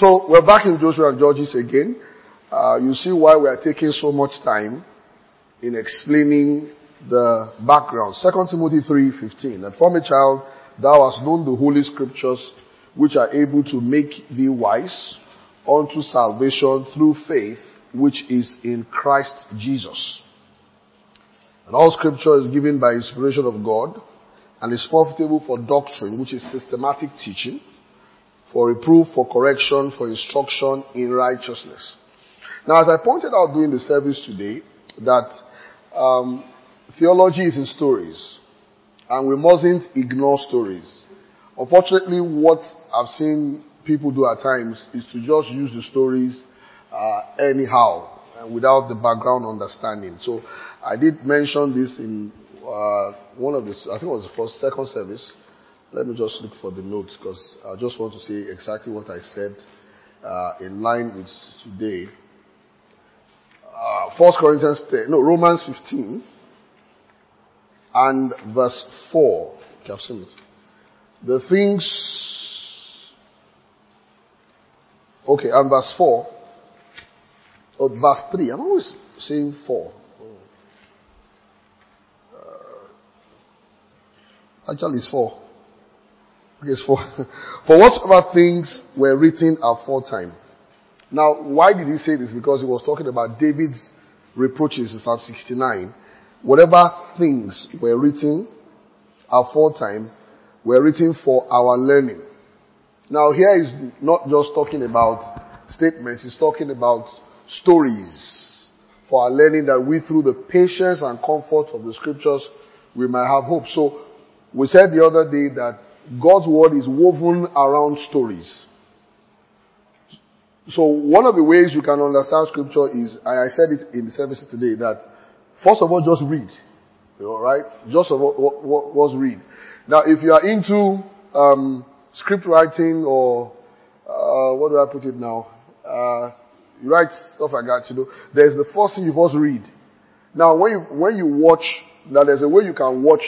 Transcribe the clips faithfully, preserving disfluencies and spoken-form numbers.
So we're back in Joshua and Judges again. Uh, you see why we are taking so much time in explaining the background. Second Timothy three fifteen. And from a child thou hast known the holy scriptures, which are able to make thee wise unto salvation through faith, which is in Christ Jesus. And all scripture is given by inspiration of God, and is profitable for doctrine, which is systematic teaching, for reproof, for correction, for instruction in righteousness. Now, as I pointed out during the service today, that um, theology is in stories, and we mustn't ignore stories. Unfortunately, what I've seen people do at times is to just use the stories uh, anyhow, and without the background understanding. So, I did mention this in uh, one of the, I think it was the first, second service. Let me just look for the notes, because I just want to say exactly what I said uh, in line with today. Uh, First Corinthians ten, no, Romans fifteen and verse four. Okay, I've seen it. The things, okay, and verse four, or verse three. I'm always saying four. Uh, actually, it's four. Okay, it's four. For whatsoever things were written aforetime. Now, why did he say this? Because he was talking about David's reproaches in Psalm sixty-nine. Whatever things were written aforetime were written for our learning. Now, here he's not just talking about statements, he's talking about stories for our learning, that we, through the patience and comfort of the scriptures, we might have hope. So, we said the other day that God's word is woven around stories. So one of the ways you can understand scripture is, and I said it in the service today, that first of all, just read. You know, right? Just of all, what, what, what read. Now, if you are into um, script writing, or uh, what do I put it now? Uh, you write stuff like that, you know. There's the first thing you must read. Now, when you when you watch, now there's a way you can watch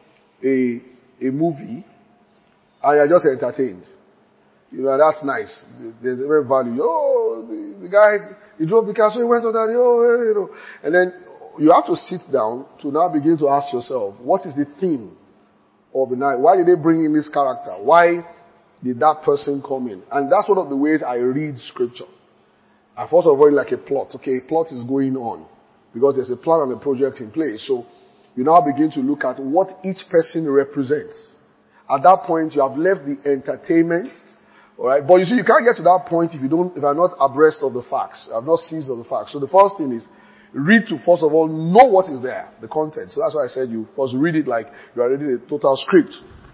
a a movie, and you're just entertained. You know, that's nice. There's a very value. Oh, the, the guy, he drove the car, so he went on that, oh, you know. And then you have to sit down to now begin to ask yourself, what is the theme of the night? Why did they bring in this character? Why did that person come in? And that's one of the ways I read scripture. I first of all, like a plot. Okay, a plot is going on, because there's a plan and a project in place. So you now begin to look at what each person represents. At that point, you have left the entertainment. Alright, but you see, you can't get to that point if you don't, if you are not abreast of the facts, have not seized of the facts. So the first thing is, read to first of all know what is there, the content. So that's why I said you first read it like you are reading a total script.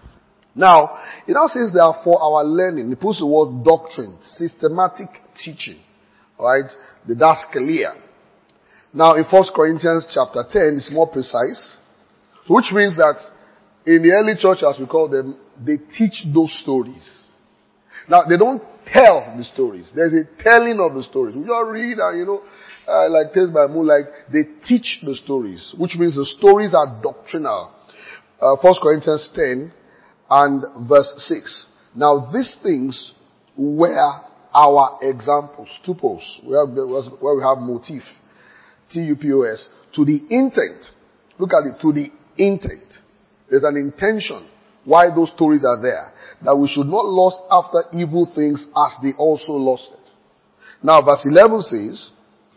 Now, it now says there for our learning. It puts the word doctrine, systematic teaching. Alright, the daskalia. Now in First Corinthians chapter ten, it's more precise. So which means that in the early church, as we call them, they teach those stories. Now, they don't tell the stories. There's a telling of the stories. We just read and, you know, uh, like Tales by Moonlight, they teach the stories, which means the stories are doctrinal. Uh, First Corinthians ten and verse six. Now, these things were our examples, tupos, where, where we have motif, T U P O S, to the intent. Look at it, to the intent. There's an intention why those stories are there. That we should not lust after evil things as they also lusted. Now verse eleven says,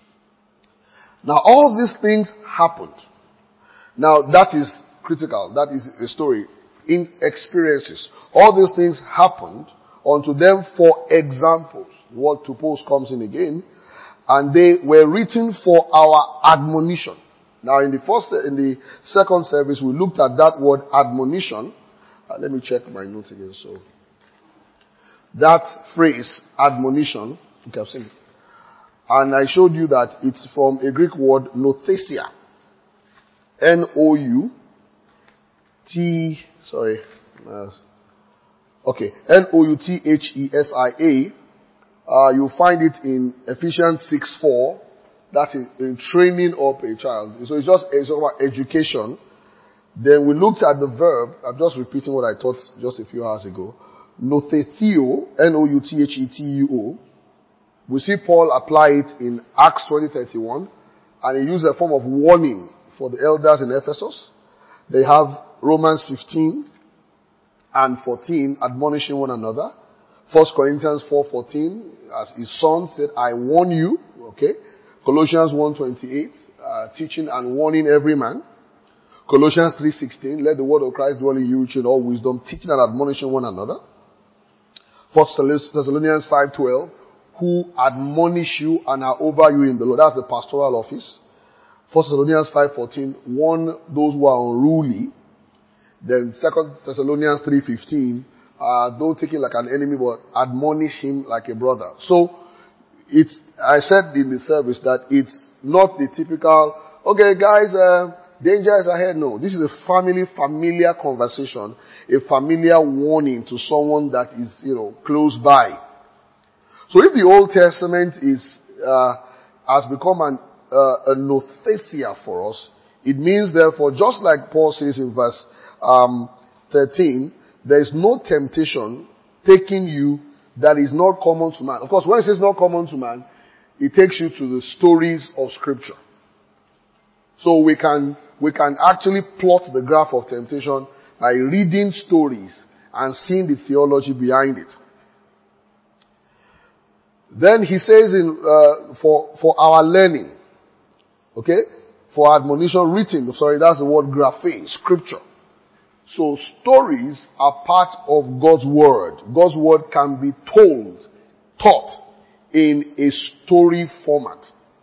now all these things happened. Now that is critical. That is a story. In experiences. All these things happened unto them for examples. The word to post comes in again. And they were written for our admonition. Now in the first, in the second service, we looked at that word admonition. Uh, let me check my notes again. So, that phrase, admonition, okay, I've seen it. And I showed you that it's from a Greek word, nouthesia. N O U T, sorry. Uh, okay, N O U T H E S I A. Uh, you'll find it in Ephesians six four. That's in, in training up a child. So it's just it's about education. Then we looked at the verb. I'm just repeating what I taught just a few hours ago. Nothetheo, N O U T H E T U O. We see Paul apply it in Acts twenty thirty-one, and he used a form of warning for the elders in Ephesus. They have Romans fifteen and fourteen admonishing one another. First Corinthians four fourteen, as his son said, I warn you. Okay. Colossians one twenty-eight, uh, teaching and warning every man. Colossians three sixteen, let the word of Christ dwell in you in all wisdom, teaching and admonishing one another. First Thessalonians five twelve, who admonish you and are over you in the Lord. That's the pastoral office. First Thessalonians five fourteen, warn those who are unruly. Then Second Thessalonians three fifteen, uh, don't take him like an enemy, but admonish him like a brother. So, it's, I said in the service that it's not the typical, okay guys, uh, danger is ahead. No, this is a family, familiar conversation, a familiar warning to someone that is, you know, close by. So if the Old Testament is, uh, has become an, uh, a nothesia for us, it means therefore, just like Paul says in verse, um, thirteen, there is no temptation taking you that is not common to man. Of course, when it says not common to man, it takes you to the stories of scripture. So we can, we can actually plot the graph of temptation by reading stories and seeing the theology behind it. Then he says in, uh, for, for our learning, okay, for admonition written, sorry, that's the word graphe, scripture. So stories are part of God's word. God's word can be told, taught in a story format.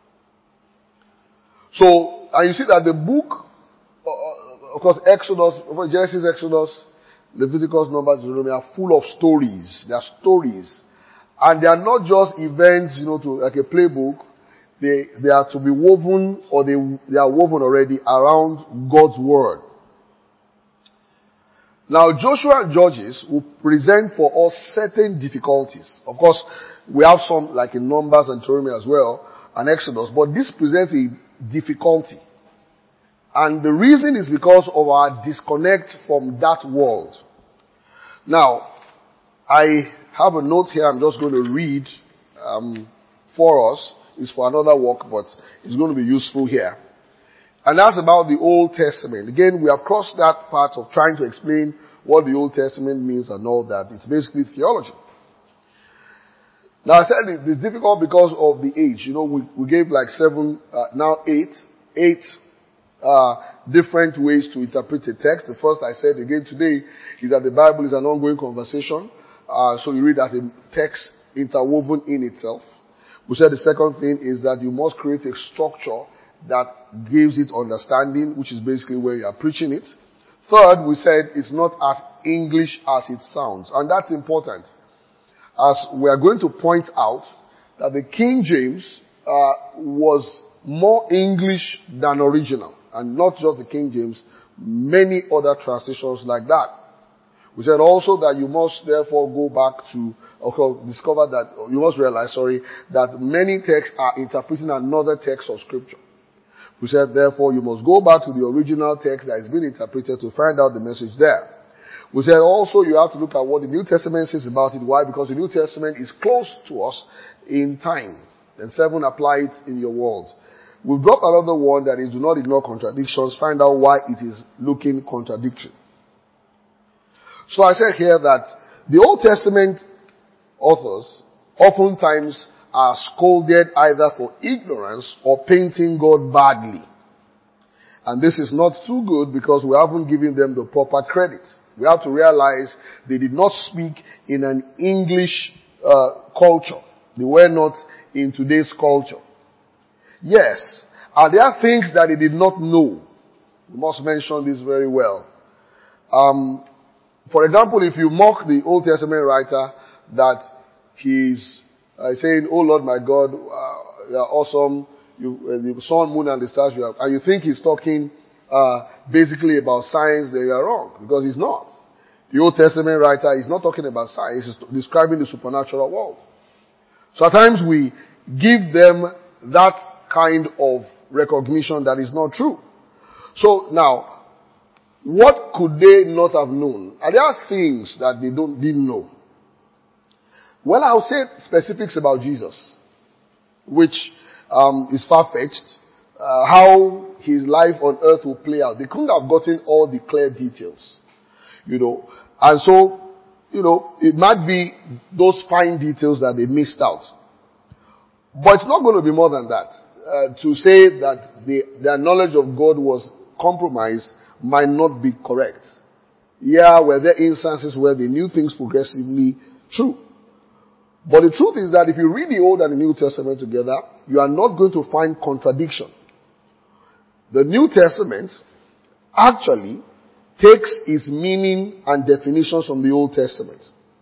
So, and you see that the book, uh, of course, Exodus, Genesis, Exodus, Leviticus, Numbers, Deuteronomy are full of stories. They are stories. And they are not just events, you know, to, like a playbook. They, they are to be woven, or they, they are woven already around God's word. Now, Joshua and Judges will present for us certain difficulties. Of course, we have some like in Numbers and Deuteronomy as well, and Exodus, but this presents a difficulty. And the reason is because of our disconnect from that world. Now, I have a note here I'm just going to read um, for us. It's for another work, but it's going to be useful here. And that's about the Old Testament. Again, we have crossed that part of trying to explain what the Old Testament means and all that. It's basically theology. Now I said it's difficult because of the age. You know, we, we gave like seven, uh, now eight, eight, uh, different ways to interpret a text. The first I said again today is that the Bible is an ongoing conversation. Uh, so you read that a text interwoven in itself. We said the second thing is that you must create a structure that gives it understanding, which is basically where you are preaching it. Third, we said it's not as English as it sounds. And that's important, as we are going to point out that the King James uh, was more English than original. And not just the King James, many other translations like that. We said also that you must therefore go back to, okay, discover that, you must realize, sorry, that many texts are interpreting another text of Scripture. We said, therefore, you must go back to the original text that has been interpreted to find out the message there. We said also you have to look at what the New Testament says about it. Why? Because the New Testament is close to us in time. Then seven, apply it in your world. We'll drop another one that is do not ignore contradictions. Find out why it is looking contradictory. So I said here that the Old Testament authors oftentimes are scolded either for ignorance or painting God badly. And this is not too good because we haven't given them the proper credit. We have to realize they did not speak in an English uh, culture. They were not in today's culture. Yes, are there things that they did not know? We must mention this very well. Um, for example, if you mock the Old Testament writer that he's uh, saying, "Oh Lord my God, uh, you are awesome, you, uh, the sun, moon and the stars," you have, and you think he's talking uh, basically about science, then you are wrong, because he's not. The Old Testament writer is not talking about science, he's describing the supernatural world. So at times we give them that kind of recognition that is not true. So now, what could they not have known? Are there things that they don't didn't know? Well, I'll say specifics about Jesus, which um, is far-fetched. Uh, how his life on earth will play out. They couldn't have gotten all the clear details, you know. And so, you know, it might be those fine details that they missed out. But it's not going to be more than that. Uh, to say that the, their knowledge of God was compromised might not be correct. Yeah, were there instances where they knew things progressively? True. But the truth is that if you read the Old and the New Testament together, you are not going to find contradiction. The New Testament actually takes its meaning and definitions from the Old Testament.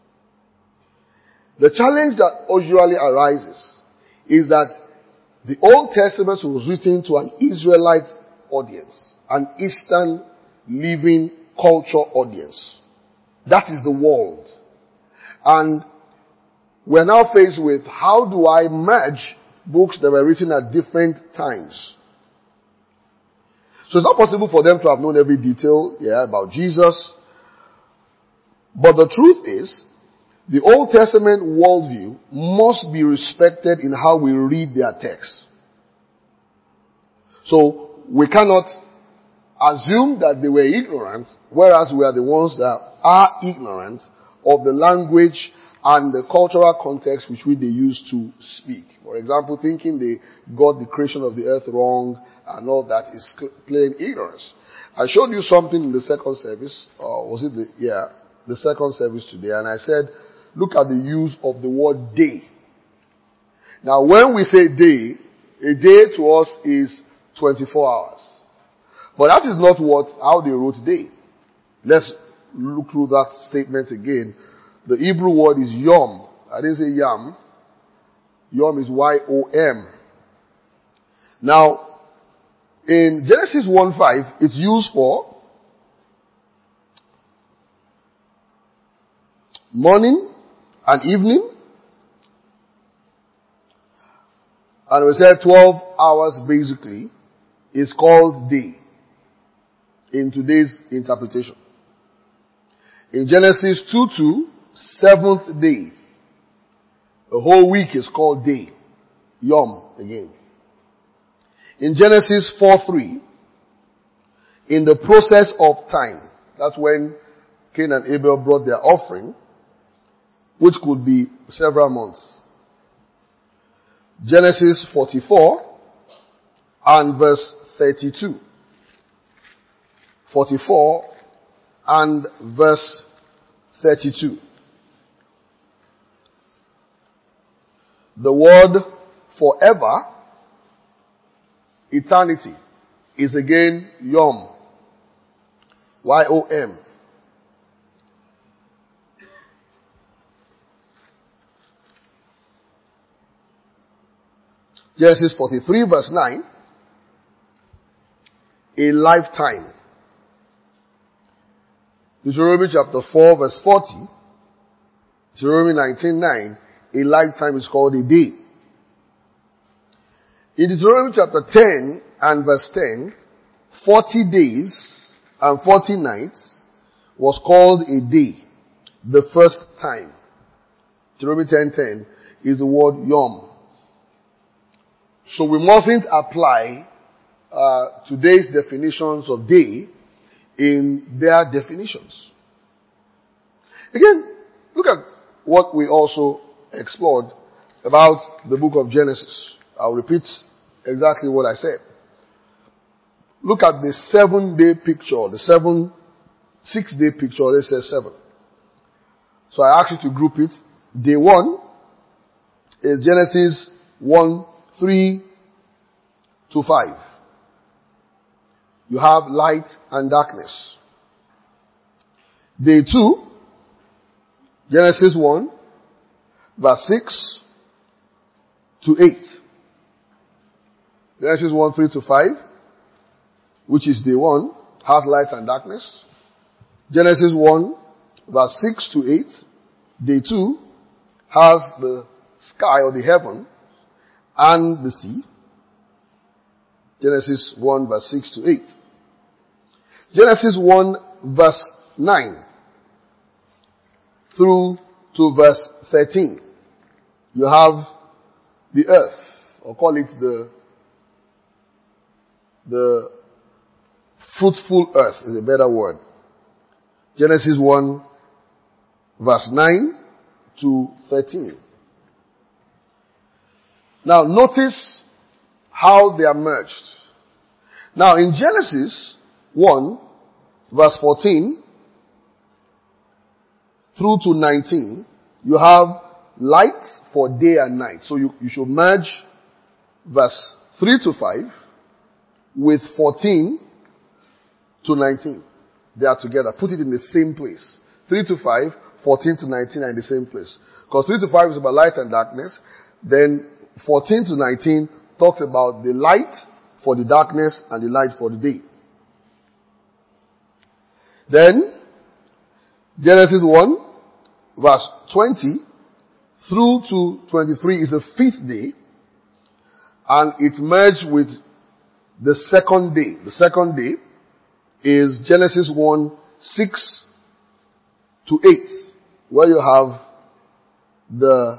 The challenge that usually arises is that the Old Testament was written to an Israelite audience, an Eastern living culture audience. That is the world. And we're now faced with, how do I merge books that were written at different times? So it's not possible for them to have known every detail, yeah, about Jesus. But the truth is, the Old Testament worldview must be respected in how we read their text. So we cannot assume that they were ignorant, whereas we are the ones that are ignorant of the language and the cultural context which we they use to speak. For example, thinking they got the creation of the earth wrong and all that is plain ignorance. I showed you something in the second service, or was it the, yeah, the second service today, and I said, look at the use of the word day. Now when we say day, a day to us is twenty-four hours. But that is not what, how they wrote day. Let's look through that statement again. The Hebrew word is yom. I didn't say yam. Yom is Y O M. Now, in Genesis one five, it's used for morning and evening. And we said twelve hours basically is called day in today's interpretation. In Genesis two two, seventh day. The whole week is called day. Yom again. In Genesis four three, in the process of time, that's when Cain and Abel brought their offering, which could be several months. Genesis forty-four and verse thirty-two. forty-four and verse thirty-two. The word forever, eternity, is again yom. Y O M. Genesis forty-three verse nine. A lifetime. Deuteronomy chapter four verse forty. Deuteronomy nineteen nine. A lifetime is called a day. In Deuteronomy chapter ten and verse ten, forty days and forty nights was called a day. The first time. Deuteronomy ten ten is the word yom. So we mustn't apply uh, today's definitions of day in their definitions. Again, look at what we also explored about the book of Genesis. I'll repeat exactly what I said. Look at the seven day picture, the seven, six day picture, let's say seven. So I asked you to group it. Day one is Genesis one, three to five. You have light and darkness. Day two, Genesis one, verse six to eight. Genesis one, three to five, which is day one, has light and darkness. Genesis one, verse six to eight, day two, has the sky or the heaven and the sea. Genesis one, verse six to eight. Genesis one, verse nine through to verse thirteen. you have the earth, or call it the, the fruitful earth is a better word. Genesis one, verse nine to thirteen. Now notice how they are merged. Now in Genesis one, verse fourteen through to nineteen, you have light for day and night. So you, you should merge verse three to five with fourteen to nineteen. They are together. Put it in the same place. three to five, fourteen to nineteen are in the same place. Because three to five is about light and darkness. Then fourteen to nineteen talks about the light for the darkness and the light for the day. Then, Genesis one, verse twenty through to twenty-three is the fifth day. And it merged with the second day. The second day is Genesis one, six to eight, where you have the,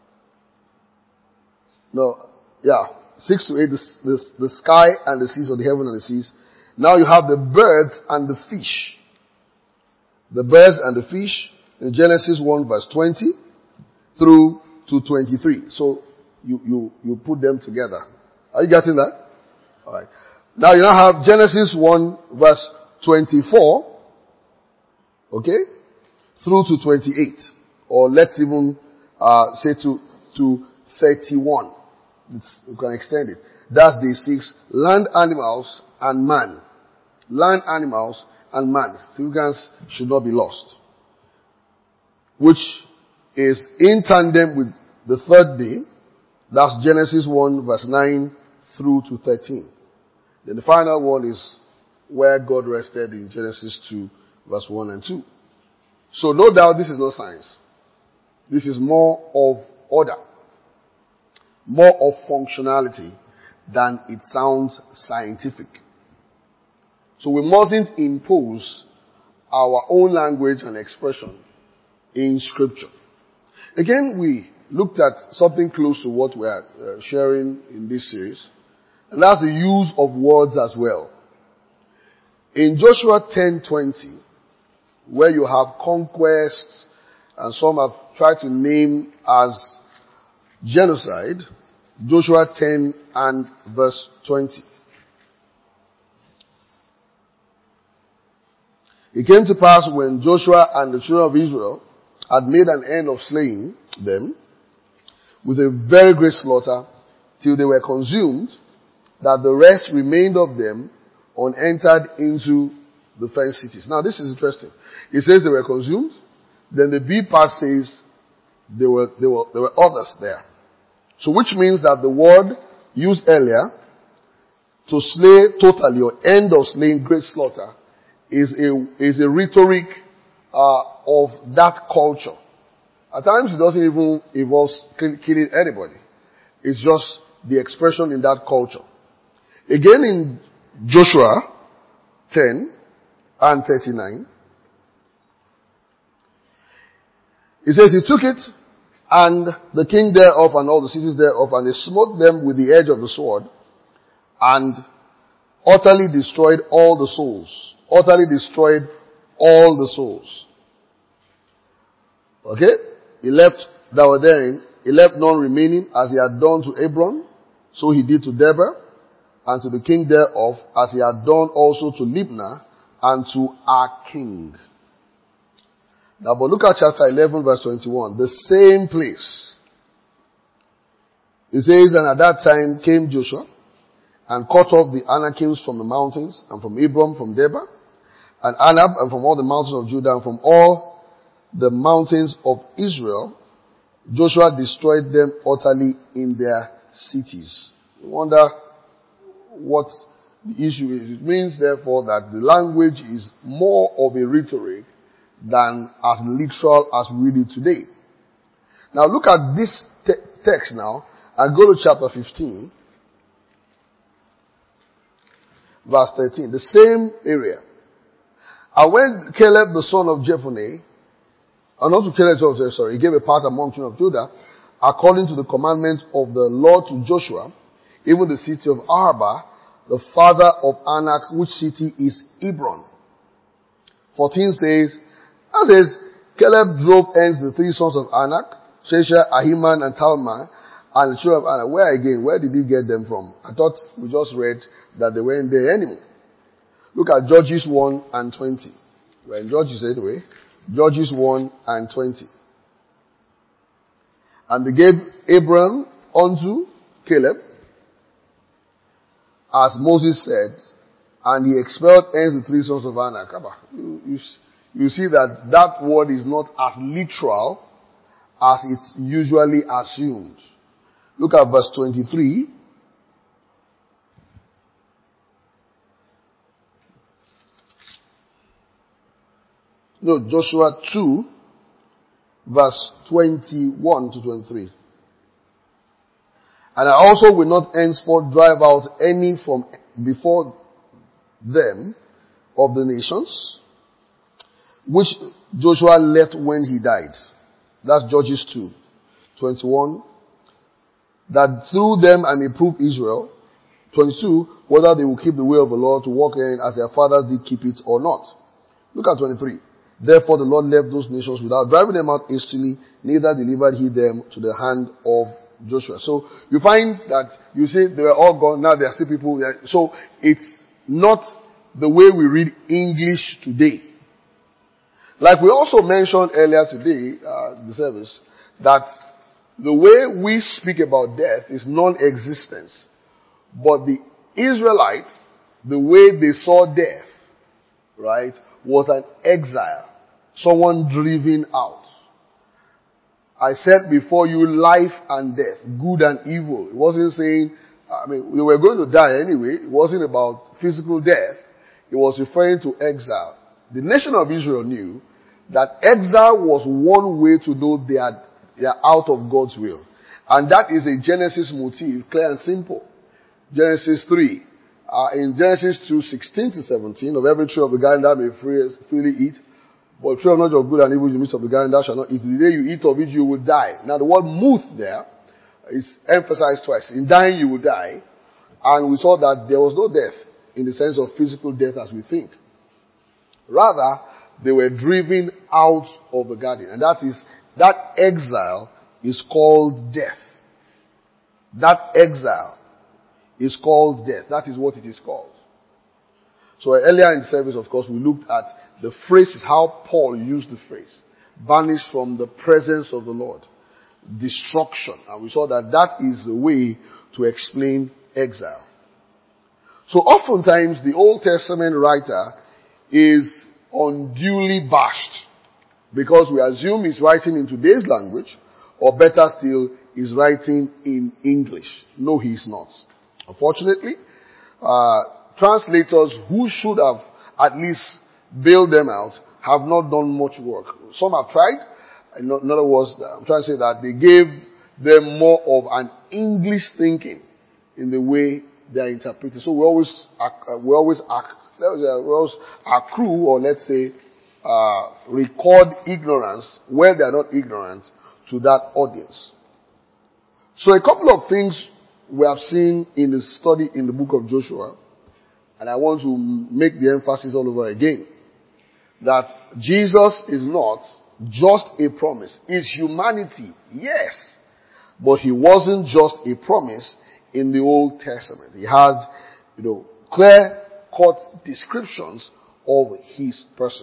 no, yeah, six to eight, the, the, the sky and the seas, or the heaven and the seas. Now you have the birds and the fish. The birds and the fish in Genesis one, verse twenty through to twenty-three. So you, you, you put them together. Are you getting that? Alright. Now you now have Genesis one, verse twenty-four, okay, through to twenty-eight. Or let's even, uh, say to, to thirty-one. It's, you can extend it. That's day six. Land animals and man. Land animals and man. Significance should not be lost. Which is in tandem with the third day. That's Genesis one, verse nine through to thirteen. Then the final one is where God rested in Genesis two, verse one and two. So no doubt this is not science. This is more of order, more of functionality than it sounds scientific. So we mustn't impose our own language and expression in Scripture. Again, we looked at something close to what we are uh, sharing in this series, and that's the use of words as well. In Joshua ten twenty, where you have conquest, and some have tried to name as genocide, Joshua ten and verse twenty. It came to pass when Joshua and the children of Israel had made an end of slaying them with a very great slaughter till they were consumed, that the rest remained of them unentered into the fenced cities. Now this is interesting. It says they were consumed. Then the B part says there were, there were, there were others there. So which means that the word used earlier to slay totally or end of slaying, great slaughter, is a, is a rhetoric, uh, of that culture. At times it doesn't even involve killing anybody. It's just the expression in that culture. Again in Joshua ten and thirty-nine, it says, he took it, and the king thereof, and all the cities thereof, and they smote them with the edge of the sword, and utterly destroyed all the souls. Utterly destroyed all the souls. Okay? He left that were therein, he left none remaining, as he had done to Hebron, so he did to Debir, and to the king thereof, as he had done also to Libnah, and to our king. Now, but look at chapter eleven, verse twenty-one. The same place. It says, and at that time came Joshua, and cut off the Anakims from the mountains, and from Hebron, from Debir, and Anab, and from all the mountains of Judah, and from all the mountains of Israel. Joshua destroyed them utterly in their cities. You wonder what the issue is. It means, therefore, that the language is more of a rhetoric than as literal as we read it today. Now look at this te- text now, and go to chapter fifteen, verse thirteen, the same area. And when Caleb the son of Jephunneh, and not to Caleb, sorry, he gave a part among children of Judah, according to the commandment of the Lord to Joshua, even the city of Arba, the father of Anak, which city is Hebron. fourteen says, that says, Caleb drove hence the three sons of Anak, Shesha, Ahiman, and Talmai, and the children of Anak. Where again? Where did he get them from? I thought we just read that they weren't there anymore. Look at Judges one and twenty. We're in Judges anyway. Judges one and twenty. And they gave Abram unto Caleb, as Moses said, and he expelled hence the three sons of Anak. You, you, you see that that word is not as literal as it's usually assumed. Look at verse twenty-three. No, Joshua two, verse twenty-one to twenty-three. And I also will not henceforth drive out any from before them of the nations, which Joshua left when he died. That's Judges two, twenty-one. That through them I may prove Israel. twenty-two, whether they will keep the way of the Lord to walk in as their fathers did keep it or not. Look at twenty-three. Therefore the Lord left those nations without driving them out hastily, neither delivered he them to the hand of Joshua. So you find that you say they were all gone, now there are still people there. So it's not the way we read English today. Like we also mentioned earlier today, uh, the service, that the way we speak about death is non-existence. But the Israelites, the way they saw death, right, was an exile. Someone driven out. I said before you life and death, good and evil. It wasn't saying, I mean, they were going to die anyway. It wasn't about physical death. It was referring to exile. The nation of Israel knew that exile was one way to know they are, they are out of God's will. And that is a Genesis motif, clear and simple. Genesis three. Uh, in Genesis two, sixteen to seventeen, of every tree of the garden thou may freely eat, but the tree of knowledge of good and evil in the midst of the garden thou shalt not eat. The day you eat of it, you will die. Now the word muth there is emphasized twice. In dying, you will die. And we saw that there was no death in the sense of physical death as we think. Rather, they were driven out of the garden. And that is, that exile is called death. That exile is called death. That is what it is called. So earlier in the service, of course, we looked at the phrases, how Paul used the phrase. Banished from the presence of the Lord. Destruction. And we saw that that is the way to explain exile. So oftentimes the Old Testament writer is unduly bashed because we assume he's writing in today's language, or better still, he's writing in English. No, he's not. Unfortunately, uh, translators who should have at least bailed them out have not done much work. Some have tried. In other words, I'm trying to say that they gave them more of an English thinking in the way they are interpreted. So we always, we always, we always accrue, or let's say, uh, record ignorance where they are not ignorant to that audience. So a couple of things we have seen in the study in the book of Joshua, and I want to make the emphasis all over again, that Jesus is not just a promise. It's humanity, yes, but he wasn't just a promise in the Old Testament. He had, you know, clear-cut descriptions of his person.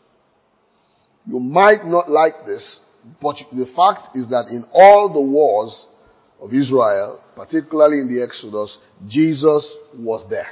You might not like this, but the fact is that in all the wars of Israel, particularly in the Exodus, Jesus was there.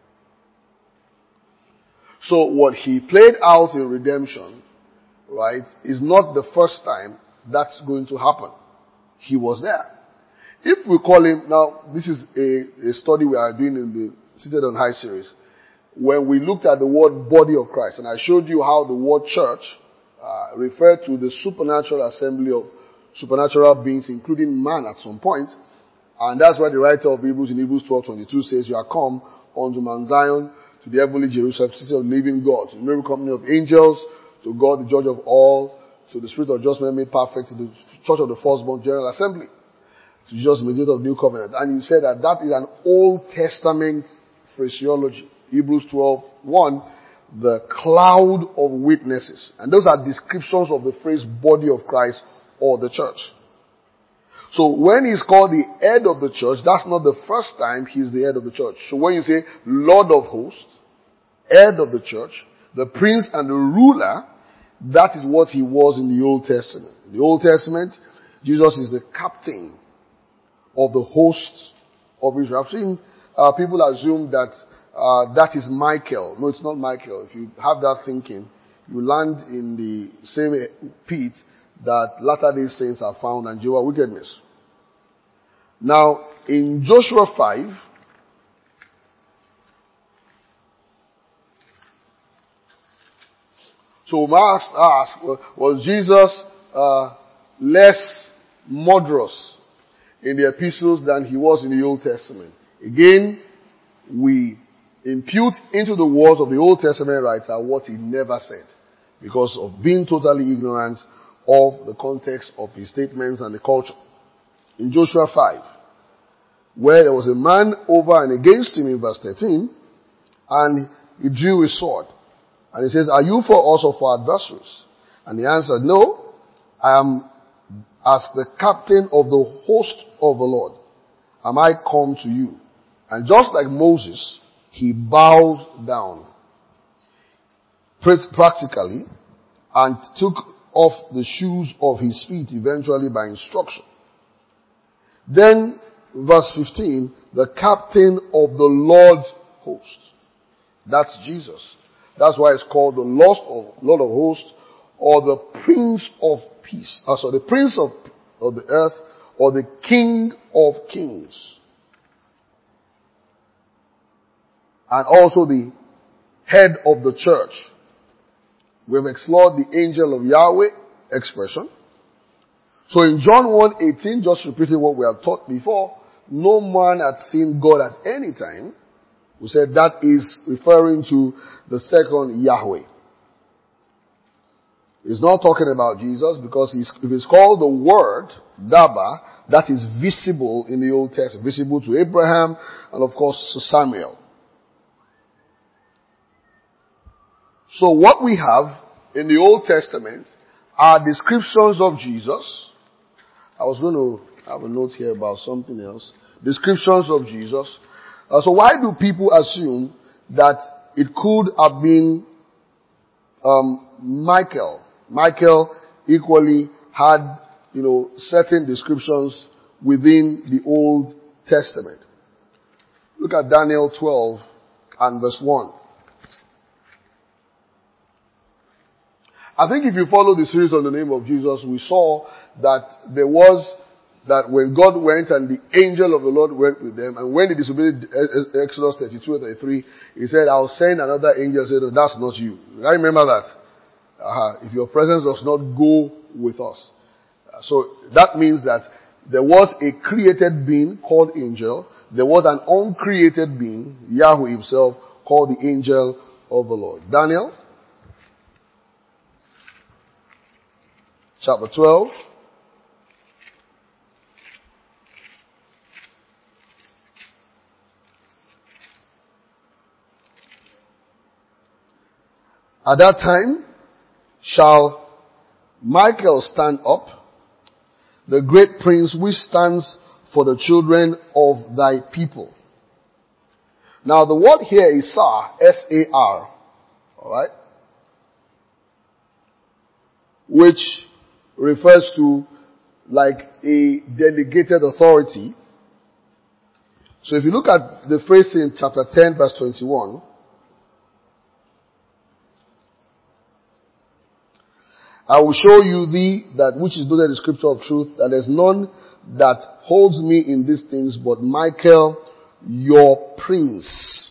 So what he played out in redemption, right, is not the first time that's going to happen. He was there. If we call him, now this is a, a study we are doing in the Seated on High series, when we looked at the word body of Christ, and I showed you how the word church uh, referred to the supernatural assembly of supernatural beings, including man at some point. And that's why the writer of Hebrews in Hebrews twelve twenty-two says, you are come unto Mount Zion, to the heavenly Jerusalem, city of the living God, to the miracle company of angels, to God, the judge of all, to the Spirit of just men made perfect, to the Church of the Firstborn General Assembly, to Jesus, mediator of New Covenant. And you said that that is an Old Testament phraseology. Hebrews twelve one, the cloud of witnesses. And those are descriptions of the phrase body of Christ or the church. So when he's called the head of the church, that's not the first time he's the head of the church. So when you say Lord of hosts, head of the church, the prince and the ruler, that is what he was in the Old Testament. In the Old Testament, Jesus is the captain of the host of Israel. I've seen uh, people assume that uh, that is Michael. No, it's not Michael. If you have that thinking, you land in the same pit that Latter-day Saints have found and Jehovah's Wickedness. Now, in Joshua five, so Mark asked, was Jesus uh, less murderous in the epistles than he was in the Old Testament? Again, we impute into the words of the Old Testament writer what he never said, because of being totally ignorant of the context of his statements and the culture. In Joshua five, where there was a man over and against him in verse thirteen, and he drew his sword. And he says, are you for us or for adversaries? And he answered, no, I am as the captain of the host of the Lord. Am I come to you? And just like Moses, he bows down practically and took off the shoes of his feet eventually by instruction. Then, verse fifteen, the captain of the Lord's host. That's Jesus. That's why it's called the Lord of, Lord of hosts, or the Prince of Peace. Uh, so the Prince of, of the earth, or the King of Kings. And also the head of the church. We've explored the angel of Yahweh expression. So in John one eighteen, just repeating what we have taught before, no man hath seen God at any time. We said that is referring to the second Yahweh. He's not talking about Jesus, because he's, if it's called the Word, Daba, that is visible in the Old Testament, visible to Abraham and of course to Samuel. So what we have in the Old Testament are descriptions of Jesus. I was going to have a note here about something else. Descriptions of Jesus. Uh, so why do people assume that it could have been um, Michael? Michael equally had, you know, certain descriptions within the Old Testament. Look at Daniel twelve and verse one. I think if you follow the series on the name of Jesus, we saw that there was, that when God went and the angel of the Lord went with them, and when they disobeyed Exodus thirty-two and thirty-three, he said, I'll send another angel. He said, oh, that's not you. I remember that. Uh-huh. If your presence does not go with us. Uh, so that means that there was a created being called angel. There was an uncreated being, Yahweh himself, called the angel of the Lord. Daniel chapter twelve. At that time shall Michael stand up, the great prince which stands for the children of thy people. Now the word here is Sar, S A R. Alright? Which refers to like a delegated authority. So if you look at the phrase in chapter ten verse twenty-one, I will show you thee that which is noted in the scripture of truth, that there is none that holds me in these things but Michael, your prince.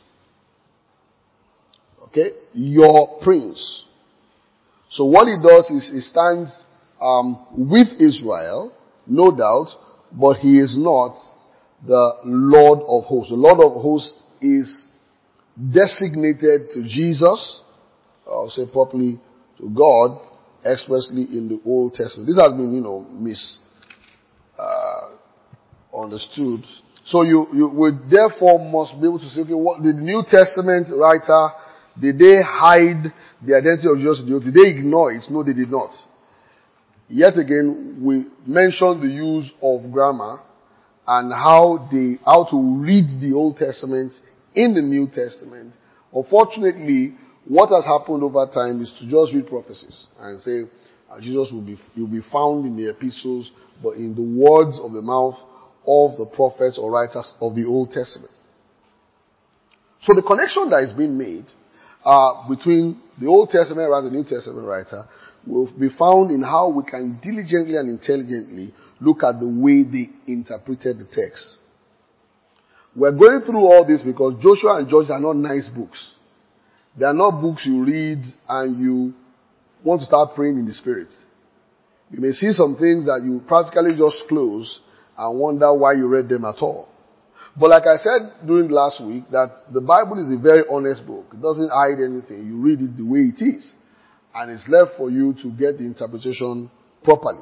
Okay? Your prince. So what he does is he stands um, with Israel, no doubt, but he is not the Lord of hosts. The Lord of hosts is designated to Jesus, I'll say properly to God, expressly in the Old Testament. This has been, you know, mis, uh, understood. So you, you would therefore must be able to say, okay, what the New Testament writer, did they hide the identity of Jesus? Did they ignore it? No, they did not. Yet again, we mentioned the use of grammar and how they, how to read the Old Testament in the New Testament. Unfortunately, what has happened over time is to just read prophecies and say, uh, Jesus will be, will be found in the epistles, but in the words of the mouth of the prophets or writers of the Old Testament. So the connection that is being made uh, between the Old Testament writer and the New Testament writer will be found in how we can diligently and intelligently look at the way they interpreted the text. We're going through all this because Joshua and Judges are not nice books. They are not books you read and you want to start praying in the Spirit. You may see some things that you practically just close and wonder why you read them at all. But like I said during last week, that the Bible is a very honest book. It doesn't hide anything. You read it the way it is. And it's left for you to get the interpretation properly.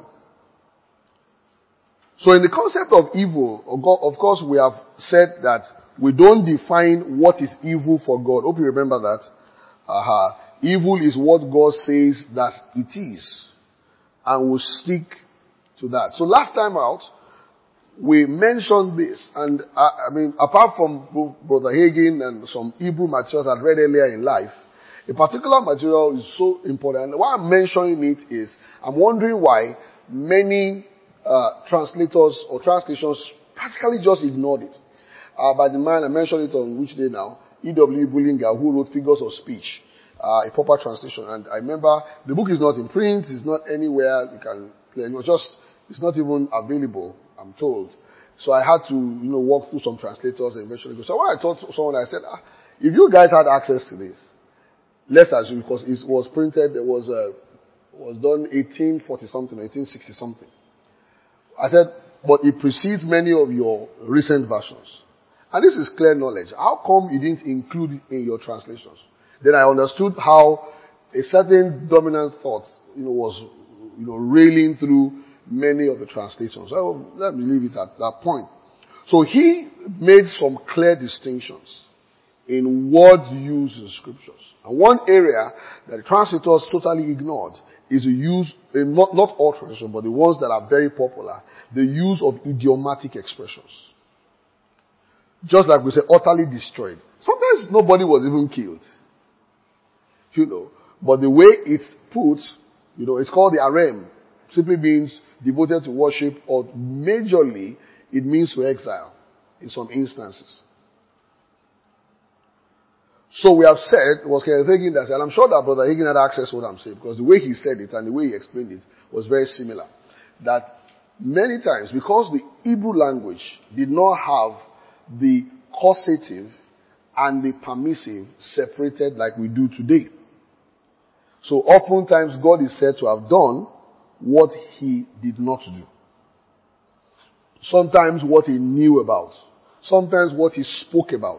So in the concept of evil, of course we have said that we don't define what is evil for God. Hope you remember that. Uh-huh. Evil is what God says that it is. And we'll stick to that. So last time out, we mentioned this. And uh, I mean, apart from Brother Hagin and some Hebrew materials I'd read earlier in life, a particular material is so important. And why I'm mentioning it is, I'm wondering why many uh, translators or translations practically just ignored it. Uh, by the man, I mentioned it on which day now, E W Bullinger, who wrote Figures of Speech, uh, a proper translation. And I remember the book is not in print, it's not anywhere you can play. It was just, it's not even available, I'm told. So I had to, you know, walk through some translators and eventually go. So when I told someone, I said, ah, if you guys had access to this, let's assume, because it was printed, it was, uh, was done eighteen forty something, eighteen sixty something. I said, but it precedes many of your recent versions. And this is clear knowledge. How come you didn't include it in your translations? Then I understood how a certain dominant thought, you know, was, you know, railing through many of the translations. So let me leave it at that point. So he made some clear distinctions in word use in scriptures. And one area that the translators totally ignored is the use, not, not all translations, but the ones that are very popular, the use of idiomatic expressions. Just like we say, utterly destroyed. Sometimes nobody was even killed. You know. But the way it's put, you know, it's called the harem. Simply means devoted to worship, or majorly, it means to exile in some instances. So we have said, it was Kenneth Hagin that said, and I'm sure that Brother Hagin had access to what I'm saying, because the way he said it and the way he explained it was very similar. That many times, because the Hebrew language did not have the causative and the permissive separated like we do today. So oftentimes God is said to have done what he did not do. Sometimes what he knew about. Sometimes what he spoke about.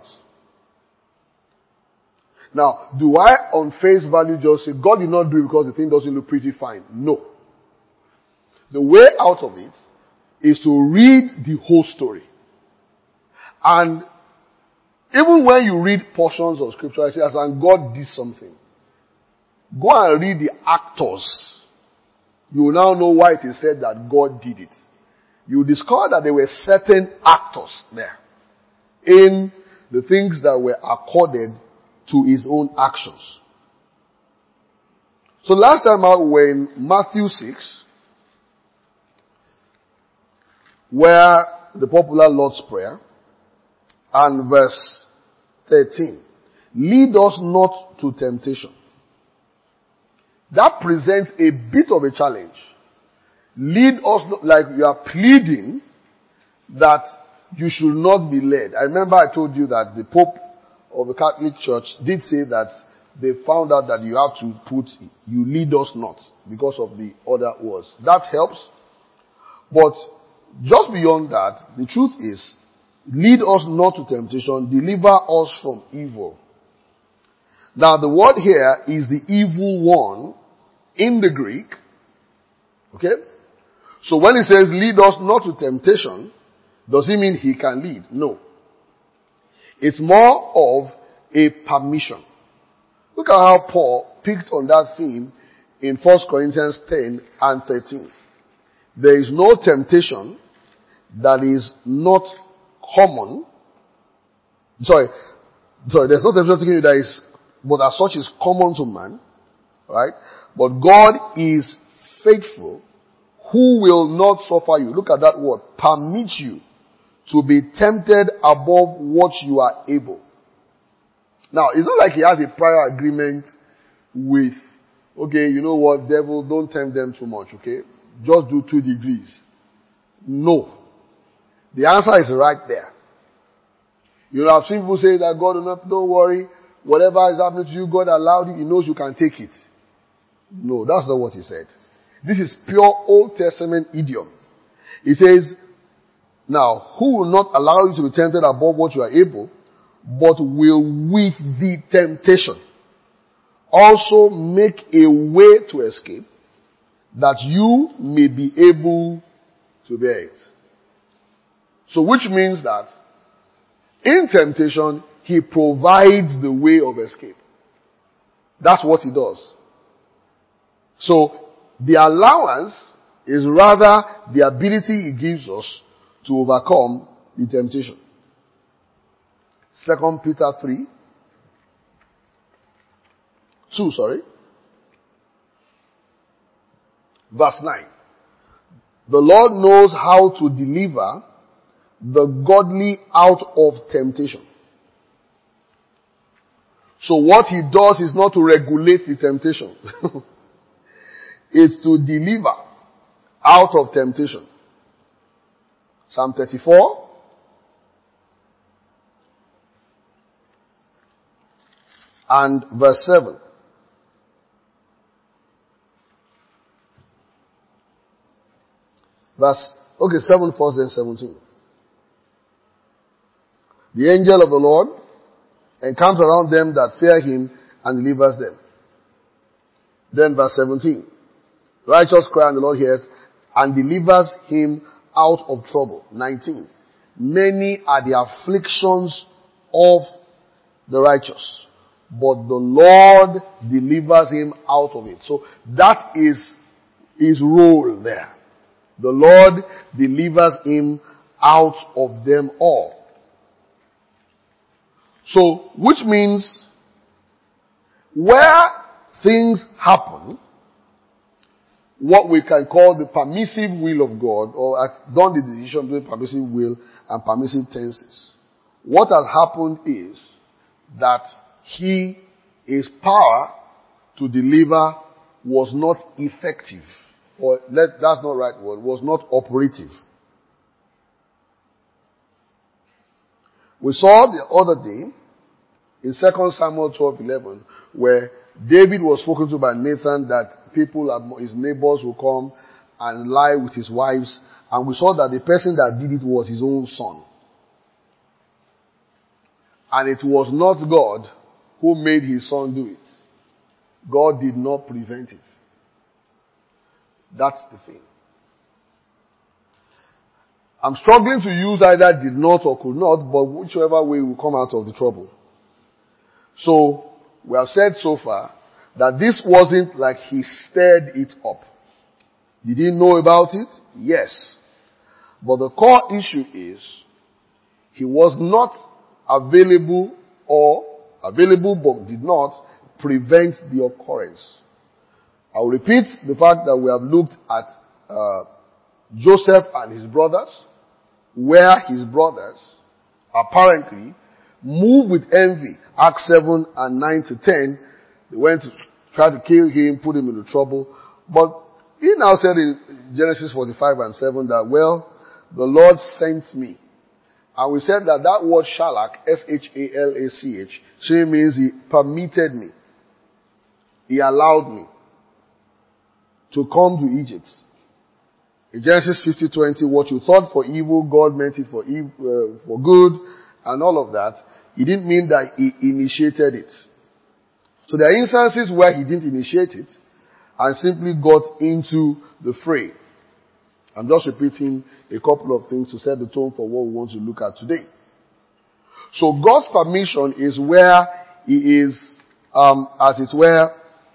Now, do I on face value just say, God did not do it because the thing doesn't look pretty fine? No. The way out of it is to read the whole story. And even when you read portions of scripture, I say, as and God did something. Go and read the actors. You will now know why it is said that God did it. You discover that there were certain actors there in the things that were accorded to his own actions. So last time out, we were in Matthew six, where the popular Lord's Prayer, and verse thirteen. Lead us not to temptation. That presents a bit of a challenge. Lead us not, like you are pleading that you should not be led. I remember I told you that the Pope of the Catholic Church did say that they found out that you have to put, you lead us not, because of the other words. That helps. But just beyond that, the truth is, lead us not to temptation, deliver us from evil. Now the word here is the evil one in the Greek. Okay? So when he says, lead us not to temptation, does he mean he can lead? No. It's more of a permission. Look at how Paul picked on that theme in First Corinthians ten and thirteen. There is no temptation that is not common. Sorry, sorry, there's no temptation that is, but as such is common to man, right? But God is faithful, who will not suffer you. Look at that word, permit you to be tempted above what you are able. Now, it's not like he has a prior agreement with, okay, you know what, devil, don't tempt them too much, okay? Just do two degrees. No. The answer is right there. You know, I've seen people say that God, don't, don't worry, whatever is happening to you, God allowed it, he knows you can take it. No, that's not what he said. This is pure Old Testament idiom. He says, now, who will not allow you to be tempted above what you are able, but will with the temptation also make a way to escape, that you may be able to bear it. So which means that in temptation, he provides the way of escape. That's what he does. So the allowance is rather the ability he gives us to overcome the temptation. Second Peter three. two, sorry. Verse nine. The Lord knows how to deliver the godly out of temptation. So what he does is not to regulate the temptation. It's to deliver out of temptation. Psalm thirty-four. And verse seven. Verse, okay, seven first, then seventeen. The angel of the Lord encamps around them that fear him and delivers them. Then verse seventeen. Righteous cry and the Lord hears and delivers him out of trouble. nineteen. Many are the afflictions of the righteous, but the Lord delivers him out of it. So that is his role there. The Lord delivers him out of them all. So, which means where things happen, what we can call the permissive will of God, or I've done the decision between permissive will and permissive tenses. What has happened is that he, his power to deliver was not effective. Or let, that's not the right word, was not operative. We saw the other day in Second Samuel twelve eleven where David was spoken to by Nathan that people, his neighbors will come and lie with his wives, and we saw that the person that did it was his own son. And it was not God who made his son do it. God did not prevent it. That's the thing. I'm struggling to use either did not or could not, but whichever way will come out of the trouble. So, we have said so far that this wasn't like he stirred it up. Did he know about it? Yes. But the core issue is, he was not available or available but did not prevent the occurrence. I will repeat the fact that we have looked at uh, Joseph and his brothers, where his brothers apparently moved with envy. Acts seven and nine to ten, they went to try to kill him, put him into trouble. But he now said in Genesis forty-five and seven that, well, the Lord sent me. And we said that that word shalach, S H A L A C H, she means he permitted me. He allowed me to come to Egypt. In Genesis fifty twenty, what you thought for evil, God meant it for evil, uh, for good, and all of that. He didn't mean that he initiated it. So there are instances where he didn't initiate it, and simply got into the fray. I'm just repeating a couple of things to set the tone for what we want to look at today. So God's permission is where he is, um, as it were,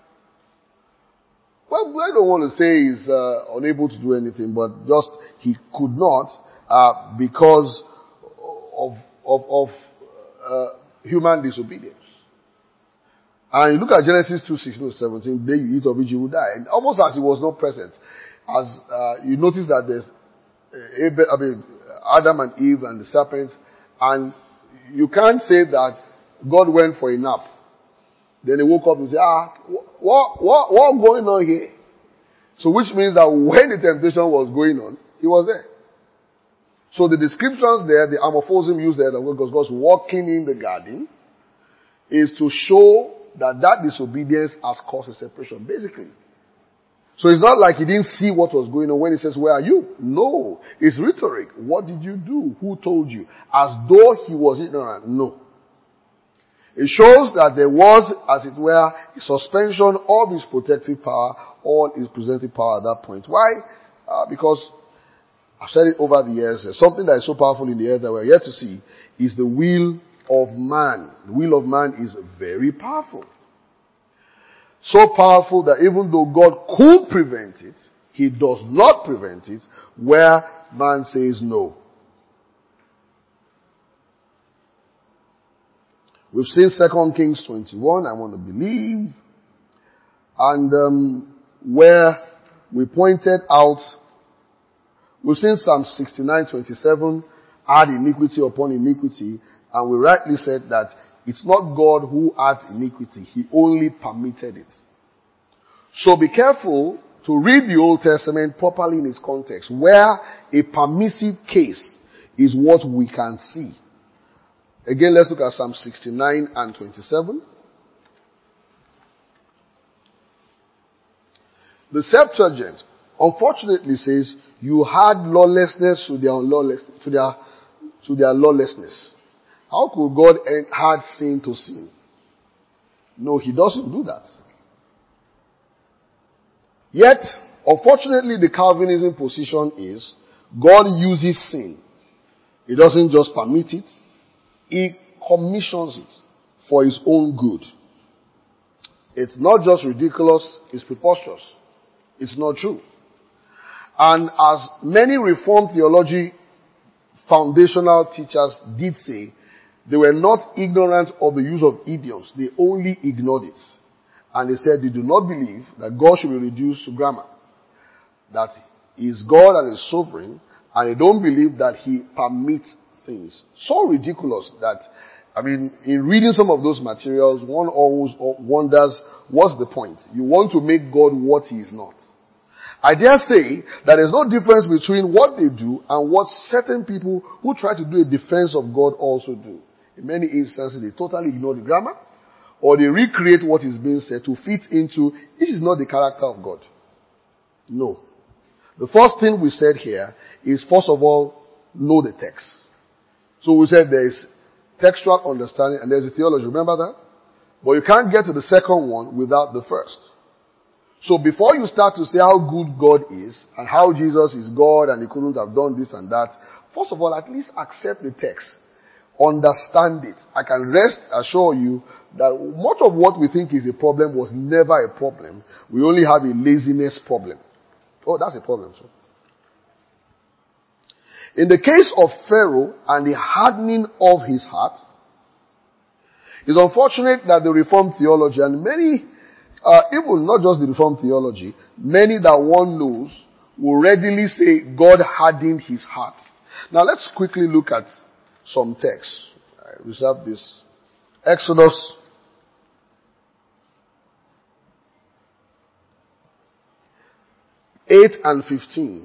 well, I don't want to say he's uh, unable to do anything, but just he could not uh, because of of, of uh, human disobedience. And you look at Genesis two sixteen to seventeen, the day you eat of it, you will die. And almost as he was not present, as uh, you notice that there's uh, Abel, I mean, Adam and Eve and the serpent, and you can't say that God went for a nap. Then he woke up and said, ah, what, what, what going on here? So which means that when the temptation was going on, he was there. So the descriptions there, the amorphism used there, that God was walking in the garden, is to show that that disobedience has caused a separation, basically. So it's not like he didn't see what was going on when he says, where are you? No. It's rhetoric. What did you do? Who told you? As though he was ignorant. No. It shows that there was, as it were, a suspension of his protective power, or his presentive power at that point. Why? Uh, because, I've said it over the years, uh, something that is so powerful in the earth that we're yet to see is the will of man. The will of man is very powerful. So powerful that even though God could prevent it, he does not prevent it where man says no. We've seen Second Kings twenty-one, I want to believe, and um, where we pointed out, we've seen Psalm sixty-nine twenty-seven, add iniquity upon iniquity, and we rightly said that it's not God who adds iniquity, he only permitted it. So be careful to read the Old Testament properly in its context, where a permissive case is what we can see. Again, let's look at Psalm sixty-nine and twenty-seven. The Septuagint, unfortunately, says, you had lawlessness to their lawless, to their, to their lawlessness. How could God add sin to sin? No, he doesn't do that. Yet, unfortunately, the Calvinism position is, God uses sin. He doesn't just permit it. He commissions it for his own good. It's not just ridiculous, it's preposterous. It's not true. And as many Reformed theology foundational teachers did say, they were not ignorant of the use of idioms. They only ignored it. And they said they do not believe that God should be reduced to grammar. That he is God and is sovereign, and they don't believe that he permits things. So ridiculous that, I mean, in reading some of those materials, one always wonders, what's the point? You want to make God what he is not. I dare say that there's no difference between what they do and what certain people who try to do a defense of God also do. In many instances, they totally ignore the grammar, or they recreate what is being said to fit into, this is not the character of God. No. The first thing we said here is, first of all, know the text. So we said there is textual understanding and there's a theology. Remember that? But you can't get to the second one without the first. So before you start to say how good God is and how Jesus is God and he couldn't have done this and that, first of all, at least accept the text. Understand it. I can rest assure you that much of what we think is a problem was never a problem. We only have a laziness problem. Oh, that's a problem, too. In the case of Pharaoh and the hardening of his heart, it's unfortunate that the Reformed theology and many, uh, even not just the Reformed theology, many that one knows will readily say God hardened his heart. Now let's quickly look at some texts. I reserve this. Exodus eight and fifteen.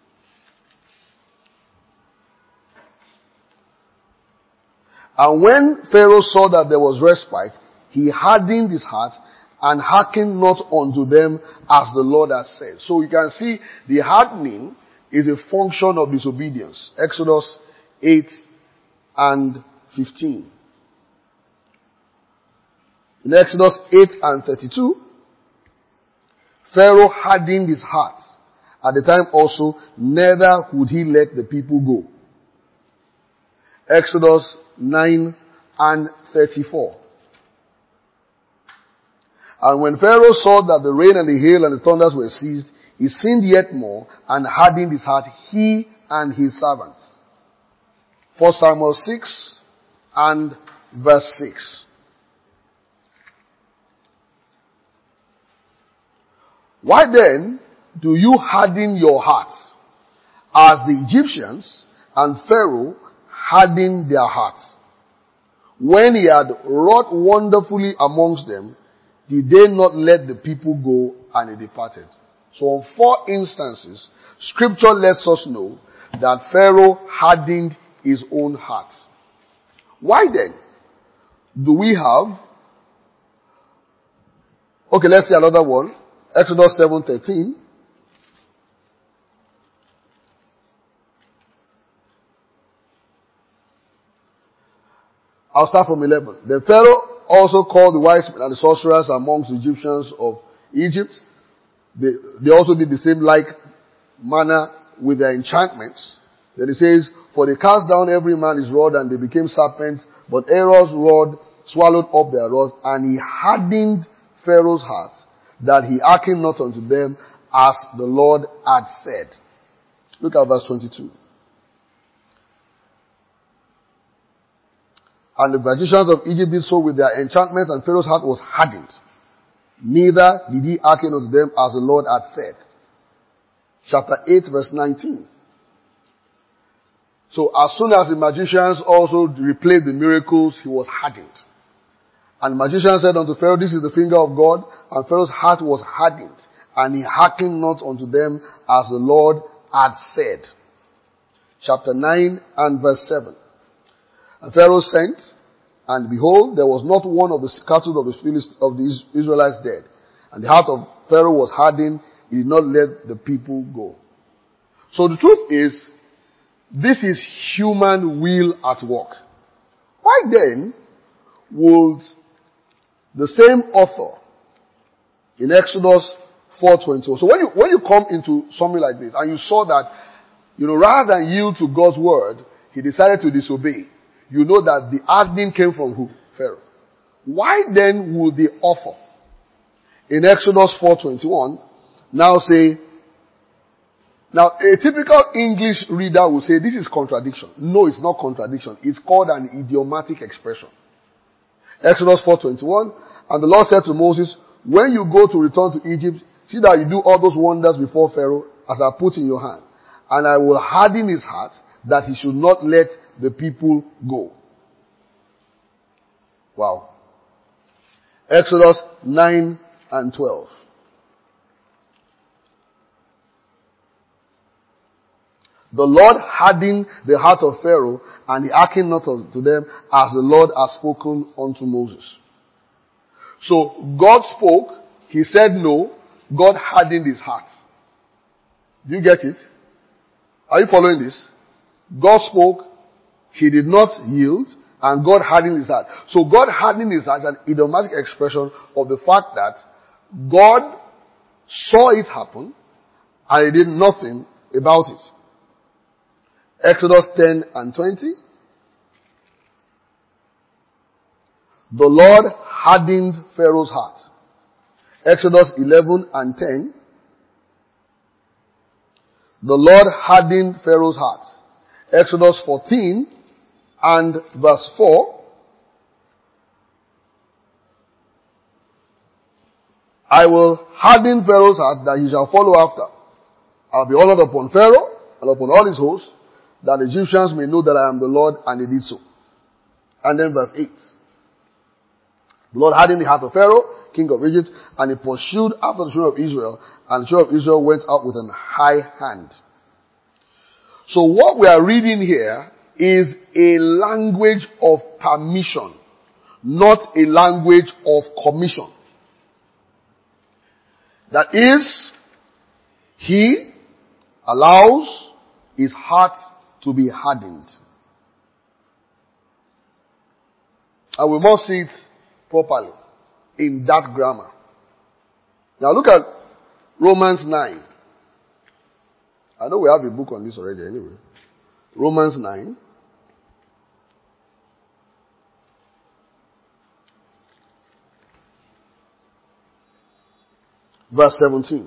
And when Pharaoh saw that there was respite, he hardened his heart and hearkened not unto them as the Lord had said. So you can see the hardening is a function of disobedience. Exodus eight and fifteen. In Exodus eight and thirty-two, Pharaoh hardened his heart. At the time also, neither would he let the people go. Exodus nine and thirty-four. And when Pharaoh saw that the rain and the hail and the thunders were ceased, he sinned yet more and hardened his heart, he and his servants. First Samuel six and verse six. Why then do you harden your hearts, as the Egyptians and Pharaoh hardened their hearts? When he had wrought wonderfully amongst them, did they not let the people go, and he departed? So on four instances, scripture lets us know that Pharaoh hardened his own heart. Why then do we have, okay, let's see another one. Exodus seven thirteen. I'll start from eleven. Then Pharaoh also called the wise men and the sorcerers amongst the Egyptians of Egypt. They, they also did the same like manner with their enchantments. Then it says, for they cast down every man his rod, and they became serpents, but Aaron's rod swallowed up their rods, and he hardened Pharaoh's heart, that he hearkened not unto them, as the Lord had said. Look at verse twenty-two. And the magicians of Egypt did so with their enchantments, and Pharaoh's heart was hardened. Neither did he hearken unto them, as the Lord had said. Chapter eight, verse nineteen. So as soon as the magicians also replayed the miracles, he was hardened. And the magician said unto Pharaoh, this is the finger of God. And Pharaoh's heart was hardened, and he hearkened not unto them, as the Lord had said. Chapter nine and verse seven. And Pharaoh sent, and behold, there was not one of the cattle of the Philist, of the Israelites dead. And the heart of Pharaoh was hardened, he did not let the people go. So the truth is, this is human will at work. Why then would the same author in Exodus four twenty-one, so when you, when you come into something like this, and you saw that, you know, rather than yield to God's word, he decided to disobey, you know that the hardening came from who? Pharaoh. Why then would the author in Exodus four twenty-one now say, now a typical English reader will say this is contradiction. No, it's not contradiction. It's called an idiomatic expression. Exodus four twenty-one, and the Lord said to Moses, when you go to return to Egypt, see that you do all those wonders before Pharaoh as I put in your hand, and I will harden his heart that he should not let the people go. Wow. Exodus nine and twelve. The Lord hardened the heart of Pharaoh, and he hearkened not unto them, as the Lord has spoken unto Moses. So God spoke, he said no, God hardened his heart. Do you get it? Are you following this? God spoke, he did not yield, and God hardened his heart. So God hardened his heart is an idiomatic expression of the fact that God saw it happen, and he did nothing about it. Exodus ten and twenty. The Lord hardened Pharaoh's heart. Exodus eleven and ten. The Lord hardened Pharaoh's heart. Exodus fourteen and verse four. I will harden Pharaoh's heart, that he shall follow after. I'll be honored upon Pharaoh and upon all his hosts, that the Egyptians may know that I am the Lord, and they did so. And then verse eight. The Lord hardened the heart of Pharaoh, king of Egypt, and he pursued after the children of Israel, and the children of Israel went out with an high hand. So what we are reading here is a language of permission, not a language of commission. That is, he allows his heart to be hardened. And we must see it properly in that grammar. Now look at Romans nine. I know we have a book on this already anyway. Romans nine. Verse seventeen.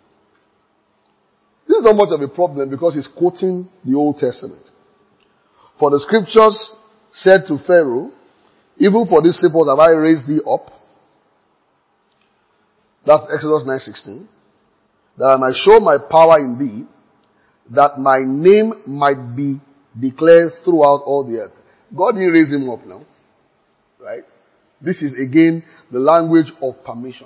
This is not much of a problem because he's quoting the Old Testament. For the scriptures said to Pharaoh, even for this purpose have I raised thee up. That's Exodus nine sixteen. That I might show my power in thee, that my name might be declared throughout all the earth. God didn't raise him up now. Right? This is again the language of permission.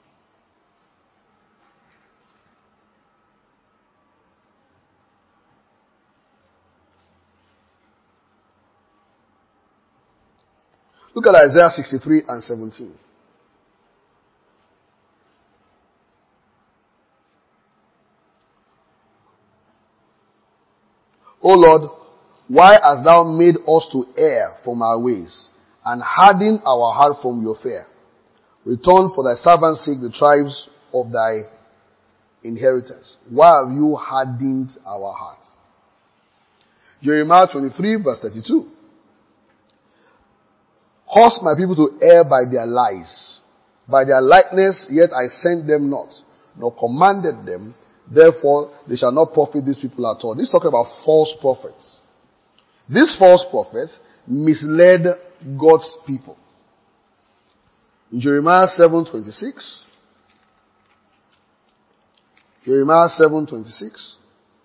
Look at Isaiah sixty-three and seventeen. O Lord, why hast thou made us to err from our ways, and hardened our heart from your fear? Return for thy servant's sake the tribes of thy inheritance. Why have you hardened our hearts? Jeremiah twenty-three verse thirty-two. Cause my people to err by their lies. By their likeness, yet I sent them not, nor commanded them. Therefore, they shall not profit these people at all. This is talking about false prophets. These false prophets misled God's people. In Jeremiah seven twenty-six. Jeremiah seven twenty-six.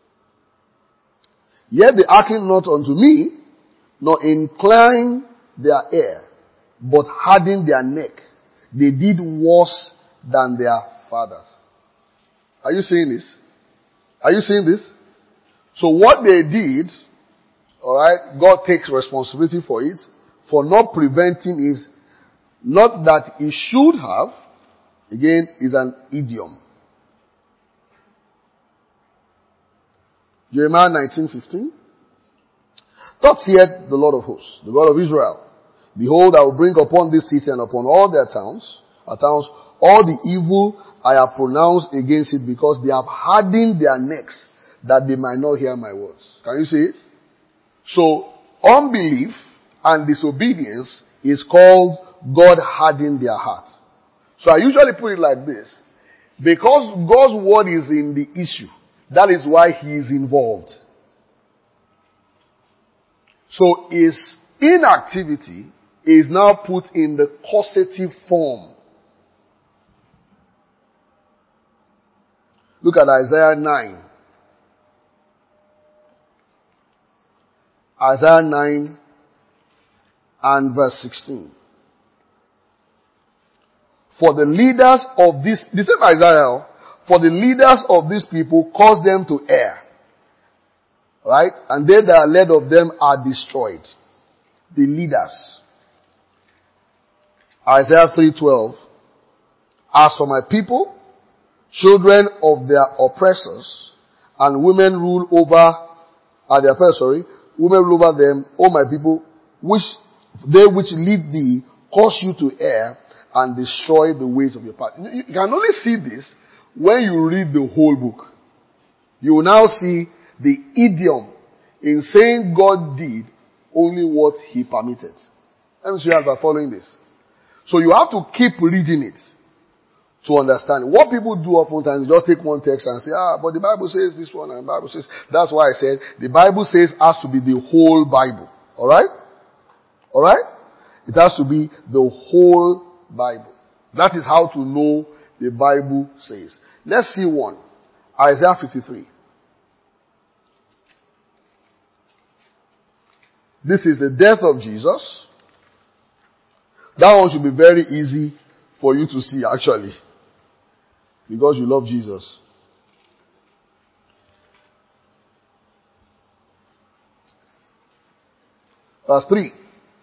Yet they hearkened not unto me, nor incline their ear, but hardened their neck. They did worse than their fathers. Are you seeing this? Are you seeing this? So what they did, alright, God takes responsibility for it, for not preventing is not that he should have, again, is an idiom. Jeremiah nineteen fifteen. Thus saith the Lord of hosts, the God of Israel, behold, I will bring upon this city and upon all their towns, our towns, all the evil I have pronounced against it, because they have hardened their necks, that they might not hear my words. Can you see it? So, unbelief and disobedience is called God hardened their hearts. So I usually put it like this. Because God's word is in the issue, that is why he is involved. So his inactivity is now put in the causative form. Look at Isaiah nine. Isaiah nine and verse sixteen. For the leaders of this, the same Isaiah, for the leaders of these people cause them to err. Right? And they that are led of them are destroyed. The leaders. Isaiah three twelve. As for my people, children of their oppressors, and women rule over, uh, their oppressors, sorry, women rule over them, O my people, which they which lead thee cause you to err and destroy the ways of your path. You can only see this when you read the whole book. You will now see the idiom in saying God did only what he permitted. Let me show you how by following this. So you have to keep reading it to understand. What people do oftentimes, just take one text and say, ah, but the Bible says this one and the Bible says, that's why I said, the Bible says has to be the whole Bible. Alright? Alright? It has to be the whole Bible. That is how to know the Bible says. Let's see one. Isaiah fifty-three. This is the death of Jesus. That one should be very easy for you to see actually. Because you love Jesus. Verse three.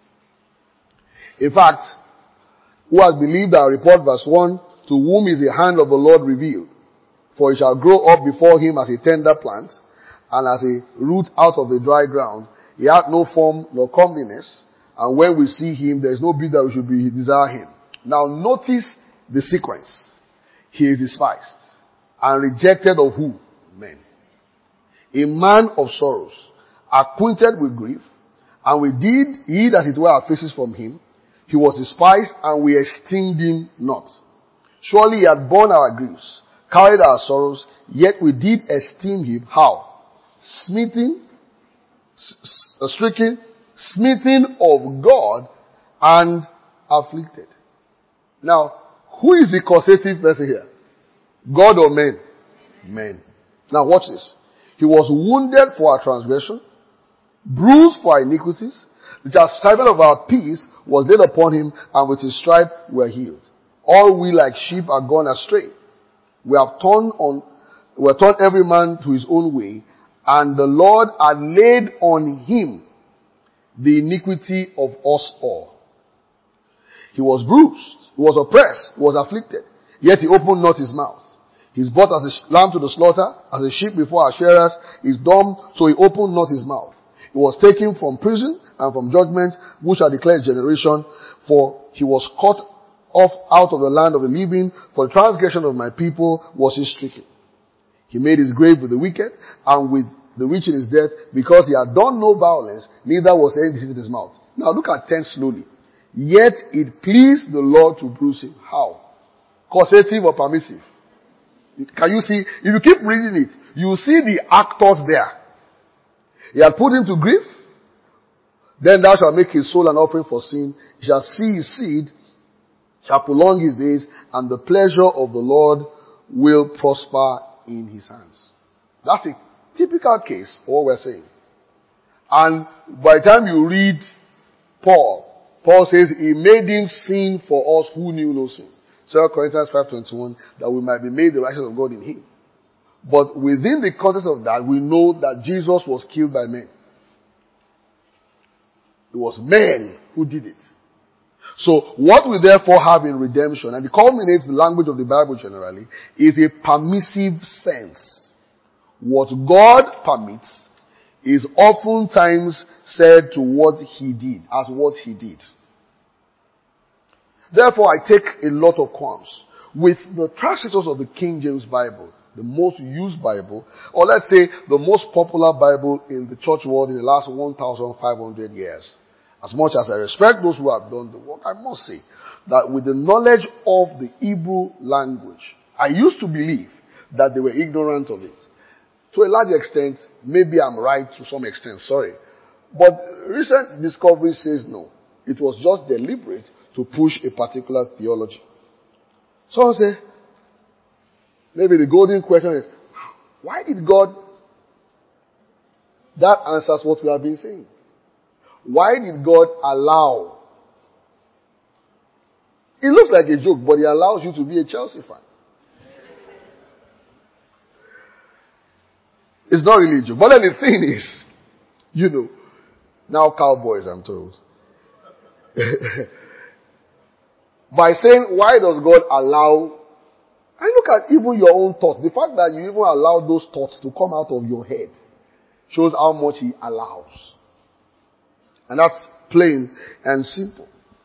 In fact, who has believed our report, verse one, to whom is the hand of the Lord revealed? For he shall grow up before him as a tender plant, and as a root out of the dry ground. He hath no form nor comeliness, and when we see him, there is no beauty that we should be desire him. Now notice the sequence. He is despised. and rejected of who? Men. A man of sorrows, acquainted with grief, and we did hid as it were our faces from him. He was despised, and we esteemed him not. Surely he had borne our griefs, carried our sorrows, yet we did esteem him. How? Smitten, s- s- stricken, smitten of God, and afflicted. Now, who is the causative person here? God or men? Men. Now watch this. He was wounded for our transgression, bruised for our iniquities. The chastisement of our peace was laid upon him, and with his stripe we are healed. All we like sheep are gone astray. We have turned on, we have turned every man to his own way, and the Lord had laid on him the iniquity of us all. He was bruised, he was oppressed, he was afflicted, yet he opened not his mouth. He is brought as a lamb to the slaughter, as a sheep before our shearers is dumb, so he opened not his mouth. He was taken from prison and from judgment, which shall declare his generation, for he was cut off out of the land of the living, for the transgression of my people was he stricken. He made his grave with the wicked, and with the rich in his death, because he had done no violence, neither was any deceit in his mouth. Now look at ten slowly. Yet it pleased the Lord to bruise him. How? Causative or permissive? Can you see? If you keep reading it, you will see the actors there. He had put him to grief. Then thou shalt make his soul an offering for sin. He shall see his seed, shall prolong his days, and the pleasure of the Lord will prosper in his hands. That's a typical case of what we're saying. And by the time you read Paul, Paul says he made him sin for us who knew no sin. Second Corinthians five twenty-one, that we might be made the righteousness of God in him. But within the context of that, we know that Jesus was killed by men. It was men who did it. So what we therefore have in redemption, and it culminates the language of the Bible generally, is a permissive sense. What God permits is oftentimes said to what he did, as what he did. Therefore, I take a lot of qualms with the translators of the King James Bible, the most used Bible, or let's say the most popular Bible in the church world in the last one thousand five hundred years. As much as I respect those who have done the work, I must say that with the knowledge of the Hebrew language, I used to believe that they were ignorant of it. To a large extent, maybe I'm right to some extent, sorry. But recent discovery says no. It was just deliberate to push a particular theology. Someone say, maybe the golden question is, why did God? That answers what we have been saying. Why did God allow? It looks like a joke, but he allows you to be a Chelsea fan. It's not really a joke. But then the thing is, you know, now Cowboys, I'm told. By saying, why does God allow? I look at even your own thoughts. The fact that you even allow those thoughts to come out of your head shows how much he allows. And that's plain and simple.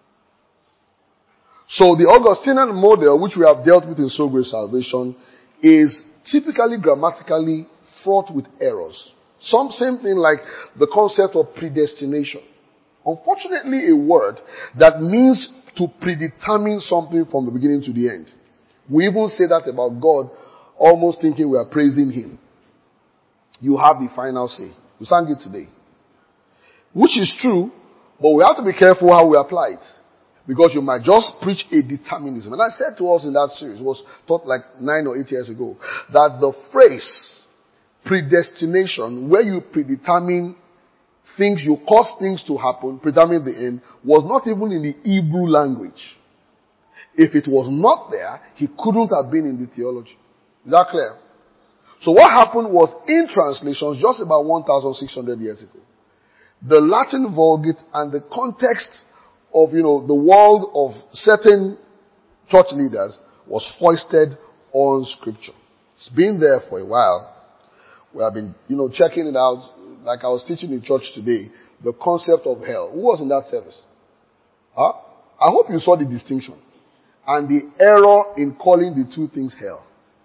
So the Augustinian model, which we have dealt with in Soul Grace Salvation, is typically grammatically fraught with errors. Some same thing like the concept of predestination. Unfortunately, a word that means to predetermine something from the beginning to the end. We even say that about God, almost thinking we are praising him. You have the final say. We sang it today. Which is true, but we have to be careful how we apply it. Because you might just preach a determinism. And I said to us in that series, it was taught like nine or eight years ago, that the phrase predestination, where you predetermine things, you cause things to happen, predetermine the end, was not even in the Hebrew language. If it was not there, he couldn't have been in the theology. Is that clear? So what happened was in translations just about one thousand six hundred years ago, the Latin Vulgate and the context of, you know, the world of certain church leaders was foisted on scripture. It's been there for a while. We have been, you know, checking it out. Like I was teaching in church today, the concept of hell. Who was in that service? Huh? I hope you saw the distinction and the error in calling the two things hell.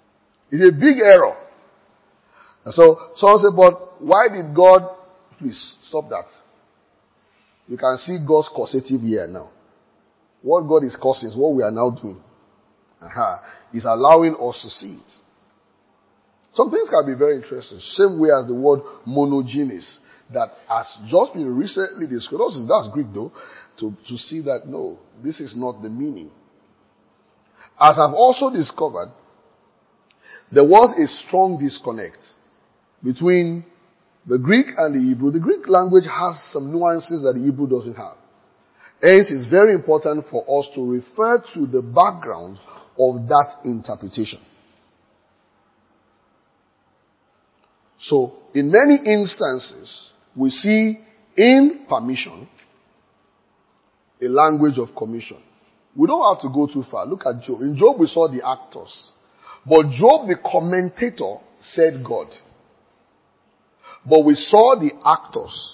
It's a big error. And so, someone said, but why did God, please stop that. You can see God's causative here now. What God is causing is what we are now doing. Aha. He's allowing us to see it. Some things can be very interesting. Same way as the word monogenes that has just been recently discovered. That's Greek though. To, to see that no, this is not the meaning. As I've also discovered, there was a strong disconnect between the Greek and the Hebrew. The Greek language has some nuances that the Hebrew doesn't have. Hence, it's very important for us to refer to the background of that interpretation. So, in many instances, we see in permission a language of commission. We don't have to go too far. Look at Job. In Job, we saw the actors. But Job, the commentator, said God. But we saw the actors.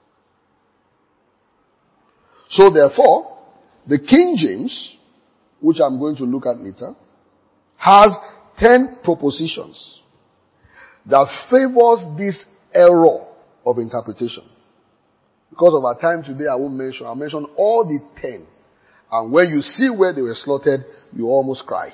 So therefore, the King James, which I'm going to look at later, has ten propositions that favors this error of interpretation. Because of our time today, I won't mention. I'll mention all the ten. And when you see where they were slotted, you almost cry.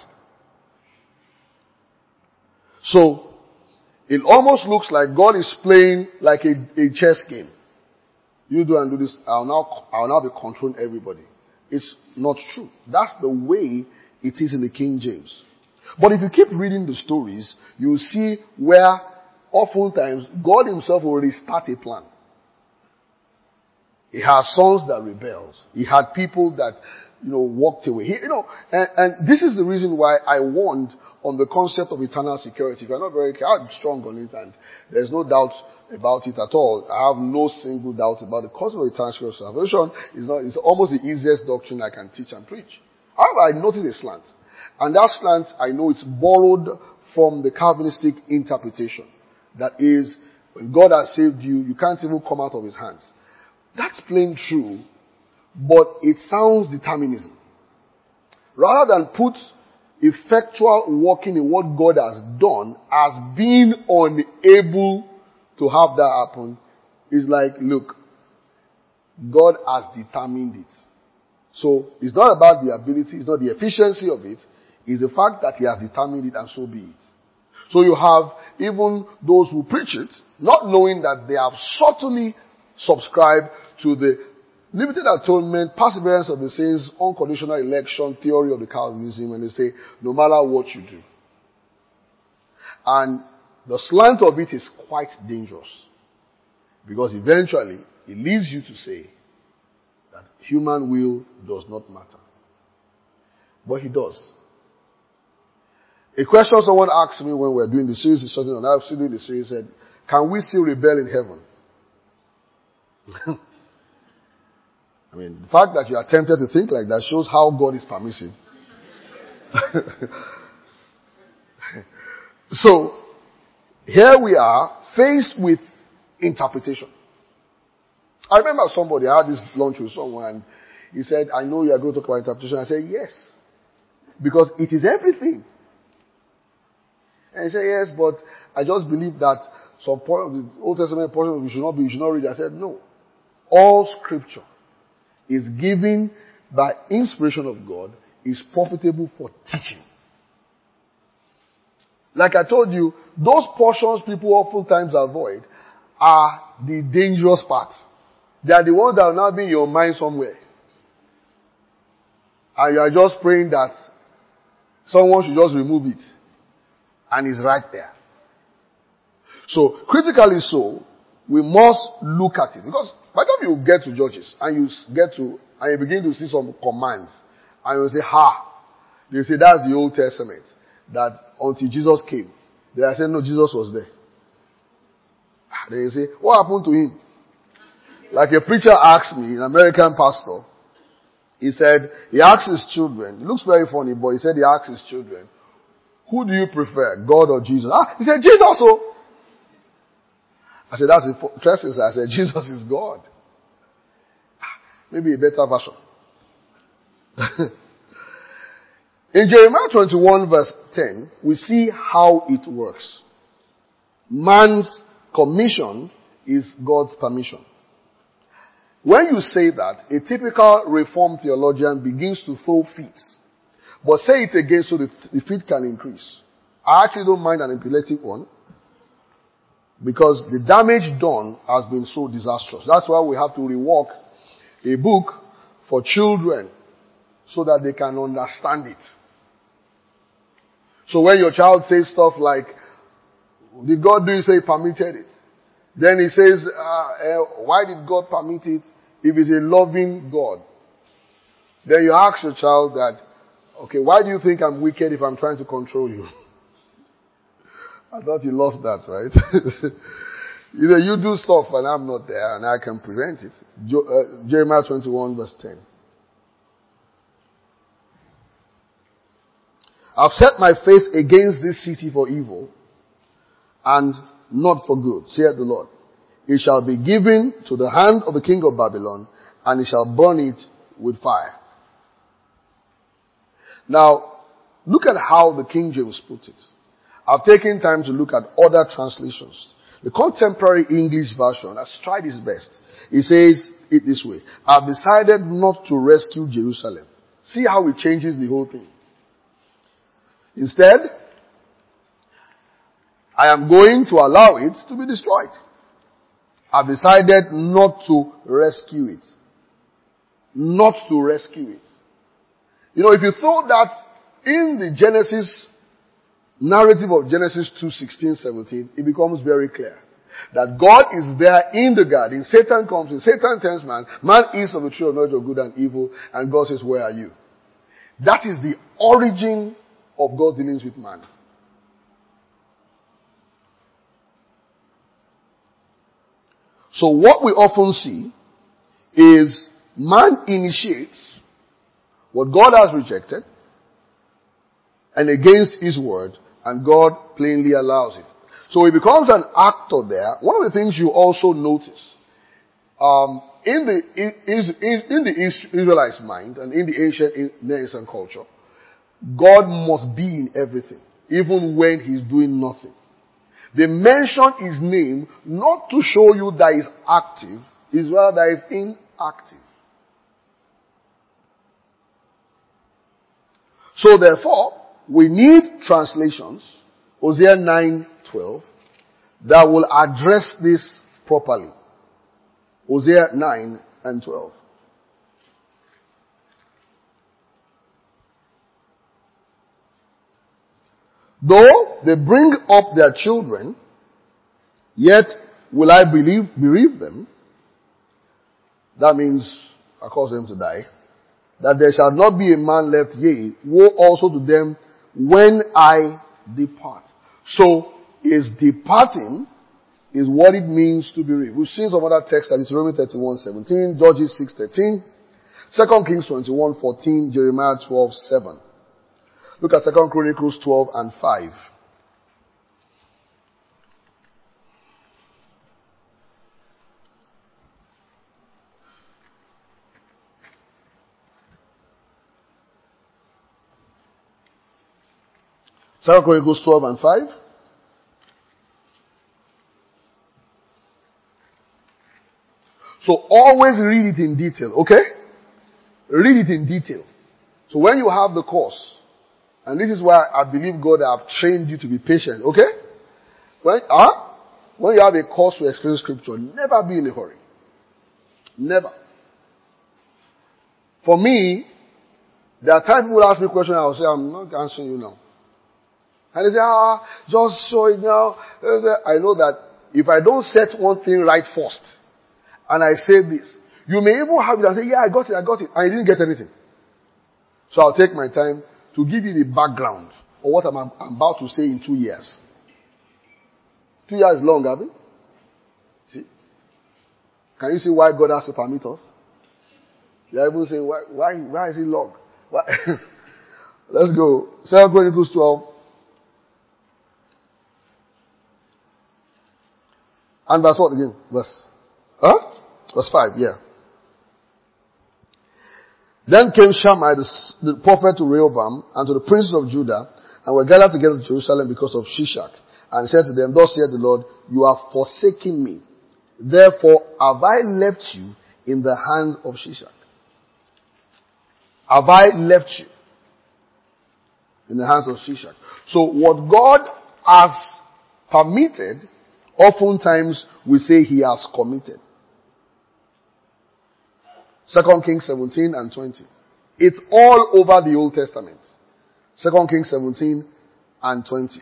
So, it almost looks like God is playing like a, a chess game. You do and do this, I'll now, I'll now be controlling everybody. It's not true. That's the way it is in the King James. But if you keep reading the stories, you'll see where oftentimes God himself already started a plan. He had sons that rebelled. He had people that, you know, walked away. He, you know, and, and this is the reason why I warned on the concept of eternal security. If you're not very clear, I'm strong on it, and there's no doubt about it at all. I have no single doubt about the concept of eternal security. Salvation is not, it's almost the easiest doctrine I can teach and preach. However, I noticed a slant. And that slant, I know it's borrowed from the Calvinistic interpretation. That is, when God has saved you, you can't even come out of his hands. That's plain true, but it sounds determinism. Rather than put effectual working in what God has done as being unable to have that happen, is like, look, God has determined it. So, it's not about the ability, it's not the efficiency of it, it's the fact that he has determined it, and so be it. So you have even those who preach it, not knowing that they have subtly subscribed to the limited atonement, perseverance of the saints, unconditional election theory of the Calvinism, and they say, no matter what you do. And the slant of it is quite dangerous. Because eventually, it leads you to say that human will does not matter. But he does. A question someone asked me when we were doing the series, discussing on I've still doing the series, said, can we still rebel in heaven? I mean, the fact that you are tempted to think like that shows how God is permissive. So, here we are, faced with interpretation. I remember somebody, I had this lunch with someone, and he said, I know you are going to talk about interpretation. I said, yes. Because it is everything. And he said, yes, but I just believe that some part of the Old Testament portion we should not be, we should not read. I said, no. All scripture is given by inspiration of God, is profitable for teaching. Like I told you, those portions people oftentimes avoid are the dangerous parts. They are the ones that will now be in your mind somewhere. And you are just praying that someone should just remove it. And it's right there. So, critically so, we must look at it. Because by the time you get to Judges, and you get to, and you begin to see some commands, and you say, ha, they say that's the Old Testament. That until Jesus came, they are saying, no, Jesus was there. Then you say, what happened to him? Like a preacher asked me, an American pastor, he said, he asked his children, it looks very funny, but he said he asked his children, who do you prefer, God or Jesus? Ah, he said, Jesus, oh. I said, that's interesting. I said, Jesus is God. Maybe a better version. In Jeremiah twenty-one verse ten, we see how it works. Man's commission is God's permission. When you say that, a typical Reformed theologian begins to throw fits. But say it again so the, the fit can increase. I actually don't mind an epileptic one, because the damage done has been so disastrous. That's why we have to rework a book for children so that they can understand it. So when your child says stuff like, did God do it? So he permitted it. Then he says, uh, uh, why did God permit it if he's a loving God? Then you ask your child that, okay, why do you think I'm wicked if I'm trying to control you? I thought you lost that, right? You know, you do stuff and I'm not there and I can prevent it. Jo- uh, Jeremiah twenty-one verse ten. I've set my face against this city for evil and not for good, saith the Lord. It shall be given to the hand of the king of Babylon, and he shall burn it with fire. Now, look at how the King James put it. I've taken time to look at other translations. The contemporary English version has tried its best. It says it this way: I've decided not to rescue Jerusalem. See how it changes the whole thing. Instead, I am going to allow it to be destroyed. I've decided not to rescue it. Not to rescue it. You know, if you thought that in the Genesis narrative of Genesis two, sixteen, seventeen, it becomes very clear that God is there in the garden. Satan comes in. Satan tells man, man eats of the tree of knowledge of good and evil, and God says, where are you? That is the origin of God's dealings with man. So what we often see is man initiates what God has rejected and against his word, and God plainly allows it. So he becomes an actor there. One of the things you also notice, um, in the, in, in, in the Israelites' mind and in the ancient Near Eastern culture, God must be in everything, even when he's doing nothing. They mention his name not to show you that he's active, it's rather that he's inactive. So therefore, we need translations, Hosea nine twelve, that will address this properly. Hosea nine and twelve. Though they bring up their children, yet will I believe, bereave them. That means I cause them to die. That there shall not be a man left, yea, woe also to them when I depart. So, is departing is what it means to bereave. We've seen some other texts, that is Romans thirty-one seventeen, Judges six thirteen, Second Kings twenty-one fourteen, Jeremiah twelve seven. Look at Second Chronicles twelve and five. Second Chronicles twelve and five. So always read it in detail, okay? Read it in detail. So when you have the course, and this is why I believe God have trained you to be patient, okay? When, huh? When you have a course to explain scripture, never be in a hurry. Never. For me, there are times people ask me questions, I will say, I'm not answering you now. And they say, ah, just show it now. I know that if I don't set one thing right first, and I say this, you may even have it and say, yeah, I got it, I got it, and I didn't get anything. So I'll take my time to give you the background of what I'm, I'm about to say in two years. Two years is long, Abby. See? Can you see why God has to permit us? You are able to say, why, why, why is it long? Why? Let's go. Second Chronicles twelve. And verse what again? Verse, huh? Verse five, yeah. Then came Shammai, the, the prophet, to Rehoboam and to the princes of Judah, and were gathered together to Jerusalem because of Shishak. And he said to them, Thus saith the Lord, you have forsaken me. Therefore have I left you in the hands of Shishak. Have I left you in the hands of Shishak? So what God has permitted, oftentimes we say he has committed. Second Kings seventeen and twenty. It's all over the Old Testament. Second Kings seventeen and twenty.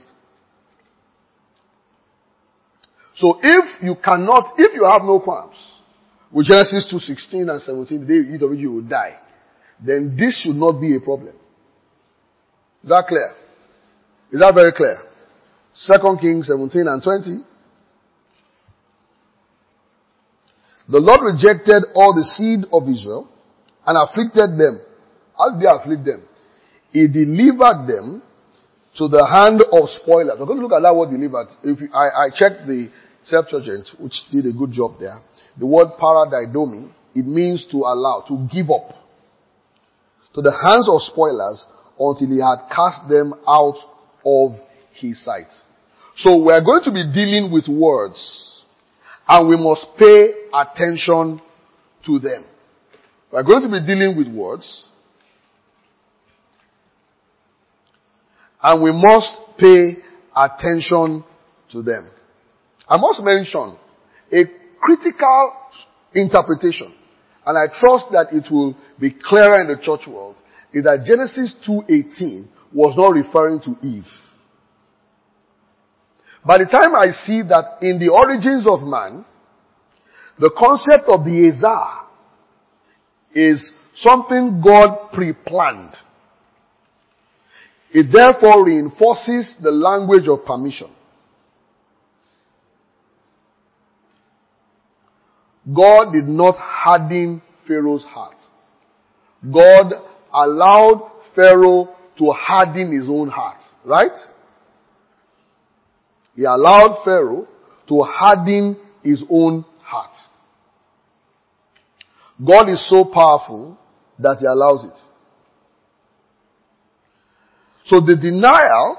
So if you cannot, if you have no qualms with Genesis two sixteen and seventeen, the day you eat of it you will die, then this should not be a problem. Is that clear? Is that very clear? Second Kings seventeen and twenty. The Lord rejected all the seed of Israel and afflicted them. How did he afflict them? He delivered them to the hand of spoilers. We're going to look at that word delivered. If you, I, I checked the Septuagint, which did a good job there. The word paradidomi, it means to allow, to give up. To the hands of spoilers until he had cast them out of his sight. So we're going to be dealing with words. And we must pay attention to them. We're going to be dealing with words. And we must pay attention to them. I must mention a critical interpretation, and I trust that it will be clearer in the church world, is that Genesis two eighteen was not referring to Eve. By the time I see that in the origins of man, the concept of the Ezah is something God pre-planned. It therefore reinforces the language of permission. God did not harden Pharaoh's heart. God allowed Pharaoh to harden his own heart. Right? He allowed Pharaoh to harden his own heart. God is so powerful that he allows it. So the denial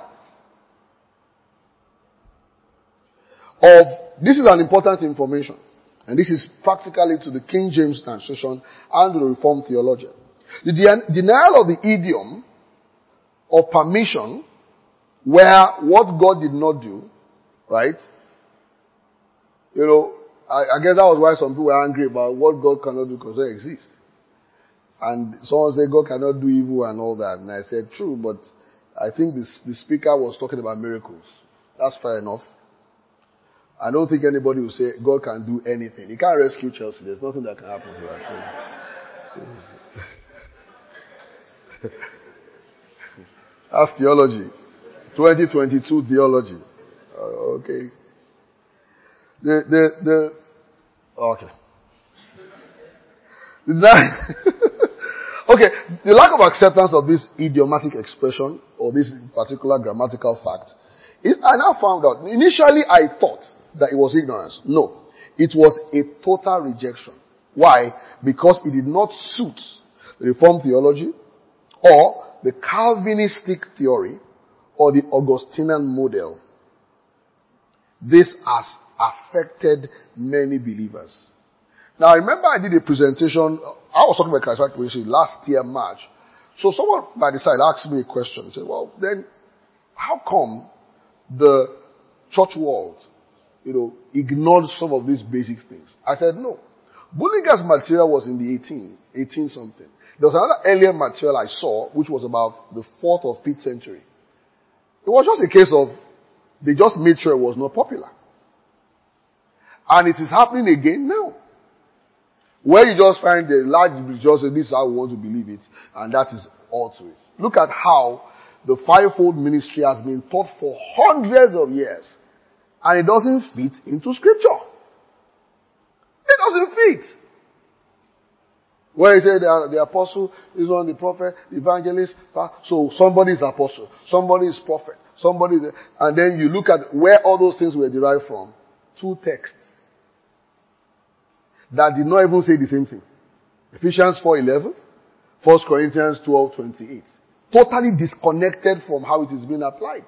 of, this is an important information, and this is practically to the King James translation and to the Reformed theologian. The de- denial of the idiom of permission, where what God did not do, right? You know, I, I guess that was why some people were angry about what God cannot do because it exists. And someone said God cannot do evil and all that. And I said, true, but I think this, the speaker was talking about miracles. That's fair enough. I don't think anybody will say God can do anything. He can't rescue Chelsea. There's nothing that can happen to that. So, so, that's theology. twenty twenty-two theology. Uh, okay. The, the, the, okay. Okay, the lack of acceptance of this idiomatic expression or this particular grammatical fact is, I now found out, initially I thought that it was ignorance. No, it was a total rejection. Why? Because it did not suit the Reformed theology or the Calvinistic theory or the Augustinian model. This has affected many believers. Now, I remember I did a presentation. I was talking about charismatic preaching last year, March. So someone by the side asked me a question. He said, well, then, how come the church world, you know, ignored some of these basic things? I said, no. Bullinger's material was in the eighteen, eighteen something. There was another earlier material I saw, which was about the fourth or fifth century. It was just a case of, they just made sure it was not popular. And it is happening again now. Where you just find the large just say, this is how we want to believe it, and that is all to it. Look at how the fivefold ministry has been taught for hundreds of years, and it doesn't fit into scripture. It doesn't fit. Where he said the, the apostle is on the prophet, the evangelist, so somebody is apostle, somebody is prophet, somebody is, and then you look at where all those things were derived from. Two texts that did not even say the same thing. Ephesians four eleven, First Corinthians twelve twenty-eight. Totally disconnected from how it is being applied.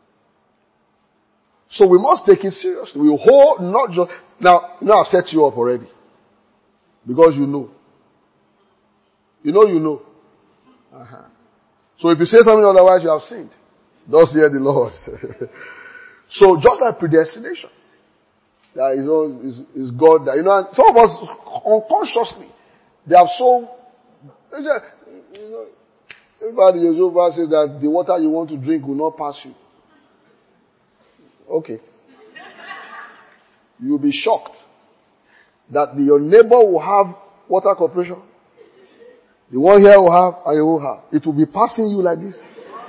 So we must take it seriously. We hold not just, now, now I've set you up already. Because you know. You know you know. Uh-huh. So if you say something otherwise, you have sinned. Thus hear the Lord. So just like predestination. That is, all, is, is God that, you know, and some of us unconsciously, they have so, you know, everybody over says that the water you want to drink will not pass you. Okay. You'll be shocked that the, your neighbor will have water corporation. The one here will have, and you will have. It will be passing you like this.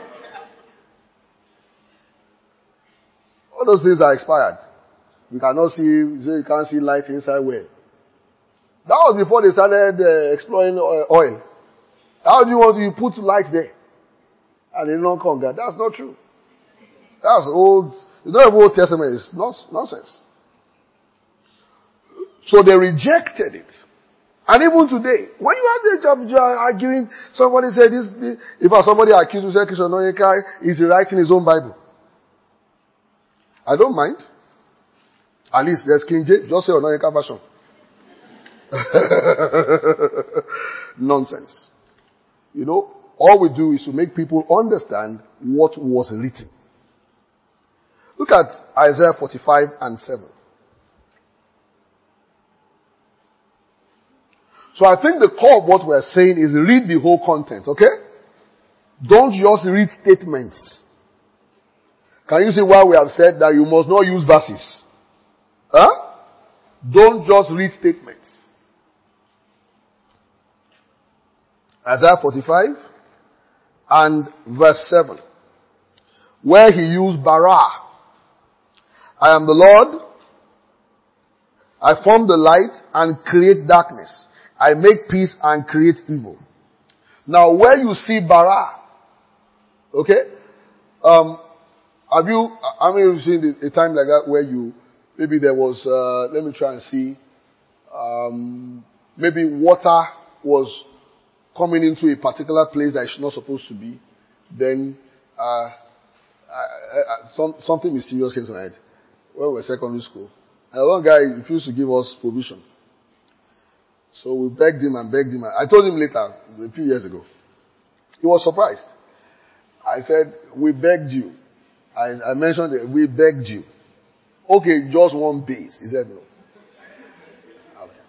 All those things are expired. We cannot see, so you can't see light inside well. That was before they started uh, exploring oil. How do you want to put light there? And it don't come. That's not true. That's old. It's not even Old Testament. It's nonsense. So they rejected it. And even today, when you have the job, you are arguing, somebody said this, this if somebody accused you, say, Christian Onyeka is writing his own Bible. I don't mind. At least there's King James. Just say Onyeka version. Nonsense. You know, all we do is to make people understand what was written. Look at Isaiah forty-five and seven. So I think the core of what we're saying is read the whole content, okay? Don't just read statements. Can you see why we have said that you must not use verses? Huh? Don't just read statements. Isaiah forty-five and verse seven. Where he used bara. I am the Lord. I form the light and create darkness. I make peace and create evil. Now where you see bara, okay, um, have you, I mean, you've seen a time like that where you, maybe there was, uh, let me try and see, um, maybe water was coming into a particular place that it's not supposed to be, then, uh, I, I, some, something mysterious came to my head. When we were secondary school. And one guy refused to give us provision. So we begged him and begged him. I told him later, a few years ago. He was surprised. I said, we begged you. I, I mentioned that we begged you. Okay, just one base. He said no. Okay.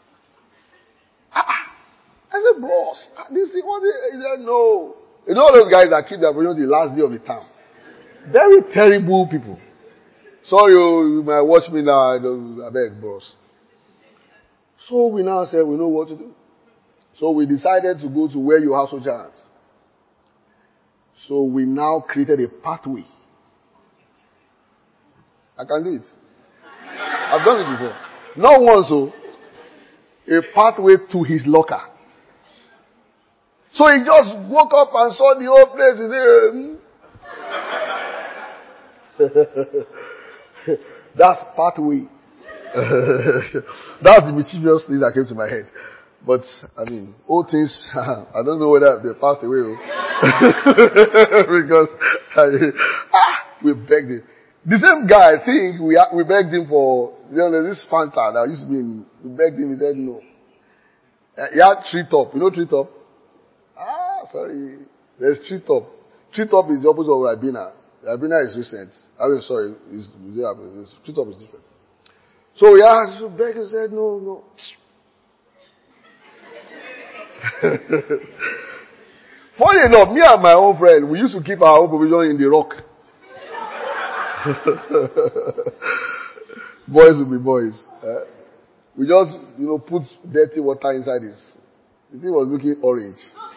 Ah, I said, bros, this is what he said no. You know those guys that keep their provision the last day of the term. Very terrible people. Sorry, you, you might watch me now. I, don't, I beg, bros. So we now said we know what to do. So we decided to go to where you have soldier hands. So we now created a pathway. I can do it. I've done it before. Not once, so a pathway to his locker. So he just woke up and saw the whole place. He said, hmm. That's pathway. That's the mischievous thing that came to my head. But, I mean, all things, I don't know whether they passed away. Because, I, ah, we begged him. The same guy, I think, we we begged him for, you know, this Fanta that used to be in, we begged him, he said no. Uh, he had tree top. You know tree top? Ah, sorry. There's tree top. Tree top is the opposite of Ribena. Ribena is recent. I mean, sorry, is tree top is different. So he asked, so Becky said, no, no. Funny enough, me and my own friend, we used to keep our own provision in the rock. Boys will be boys. Uh, we just, you know, put dirty water inside this. The thing was looking orange.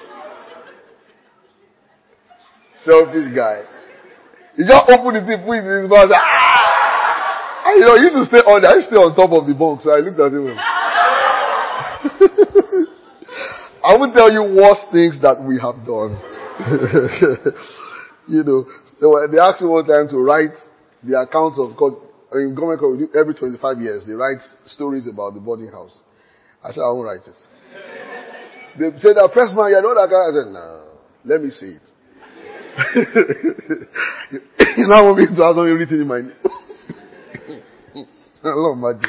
Selfish guy. He just opened the thing, put it in his mouth. Ah! And, you know, he used to stay on there. I used to stay on top of the bunk, so I looked at him. I will tell you worse things that we have done. You know, they, were, they asked me one time to write the accounts of, in government we do every twenty-five years, they write stories about the boarding house. I said, I won't write it. They said, that first man, you know that guy? I said, no, let me see it. You now want me to have something written in my name. I love magic.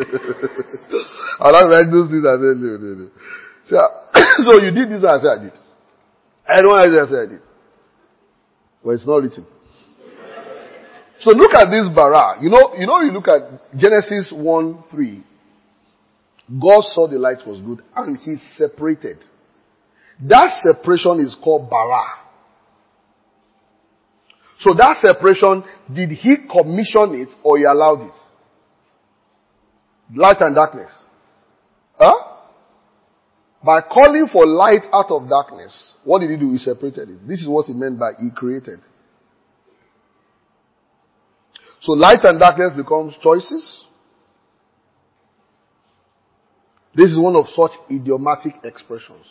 I don't like those things. I said, no, no, no. So, so you did this, I said I did. I know I said I did. But it's not written. So look at this bara. You know, you know, you look at Genesis one three. God saw the light was good and he separated. That separation is called bara. So that separation, did he commission it or he allowed it? Light and darkness. Huh? By calling for light out of darkness, what did he do? He separated it. This is what he meant by he created. So light and darkness becomes choices. This is one of such idiomatic expressions.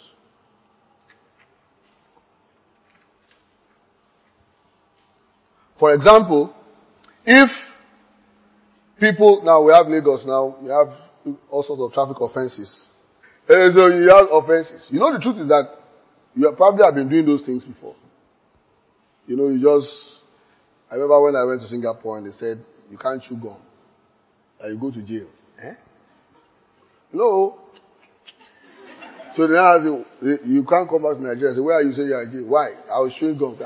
For example, if people, now we have Lagos now, we have all sorts of traffic offenses. And so you have offenses. You know the truth is that you have probably have been doing those things before. You know, you just, I remember when I went to Singapore and they said, you can't chew gum. And you go to jail. Eh? No. So then I asked you, you can't come back to Nigeria. I said, where are you saying you are in jail? Why? I was chewing gum.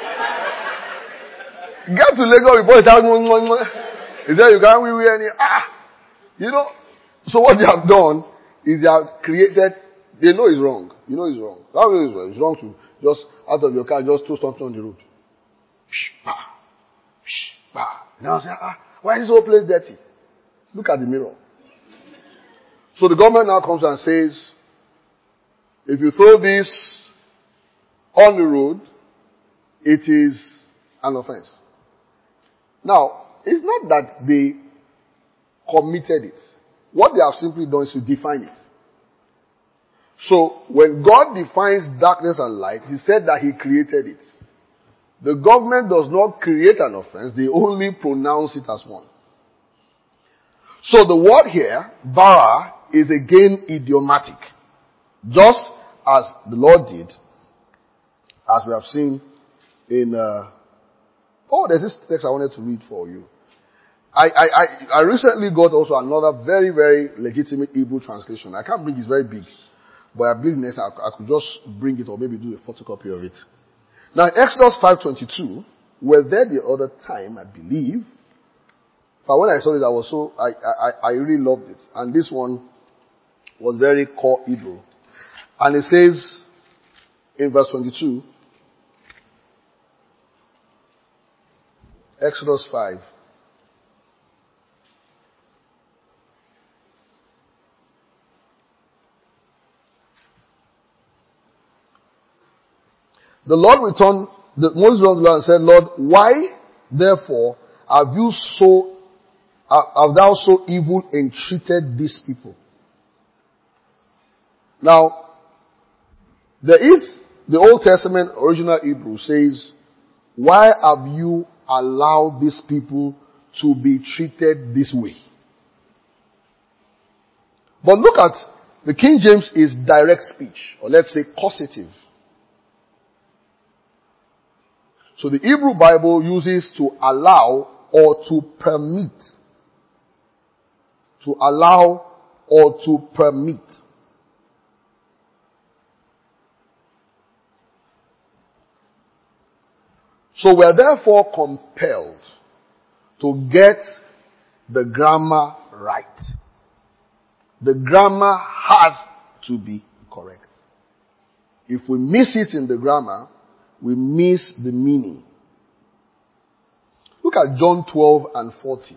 Get to Lagos before it's out. He said, you can't wee wee any. Ah! You know, so what they have done is they have created, they know it's wrong. You know it's wrong. That way it's wrong. It's wrong to just, out of your car, just throw something on the road. Shh, bah. Shh, bah. Now I say, ah, why is this whole place dirty? Look at the mirror. So the government now comes and says, if you throw this on the road, it is an offense. Now, it's not that they committed it. What they have simply done is to define it. So, when God defines darkness and light, he said that he created it. The government does not create an offense, they only pronounce it as one. So the word here, bara, is again idiomatic. Just as the Lord did, as we have seen in, uh, oh, there's this text I wanted to read for you. I, I, I, I recently got also another very, very legitimate Hebrew translation. I can't bring it, it's very big. But I believe next I, I could just bring it or maybe do a photocopy of it. Now, Exodus five twenty-two, we're there the other time, I believe. But when I saw it, I was so, I, I, I really loved it. And this one was very core Hebrew. And it says, in verse twenty-two, Exodus five. The Lord returned, the Moses returned to the Lord and said, Lord, why therefore have you so, have thou so evil entreated these people? Now, there is, the Old Testament original Hebrew says, why have you allowed these people to be treated this way? But look at, the King James is direct speech, or let's say causative. So the Hebrew Bible uses to allow or to permit. To allow or to permit. So we are therefore compelled to get the grammar right. The grammar has to be correct. If we miss it in the grammar, we miss the meaning. Look at John twelve and forty.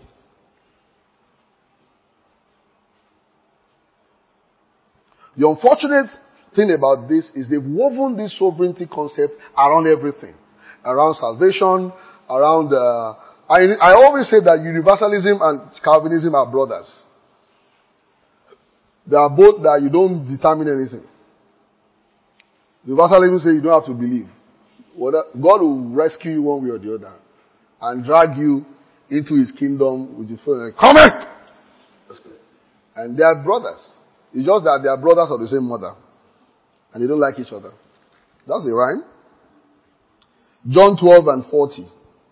The unfortunate thing about this is they've woven this sovereignty concept around everything. Around salvation, around, uh, I, I always say that universalism and Calvinism are brothers. They are both that you don't determine anything. Universalism says you don't have to believe. God will rescue you one way or the other and drag you into his kingdom with your friend like, come in! And they are brothers. It's just that they are brothers of the same mother. And they don't like each other. That's the rhyme. John twelve and forty.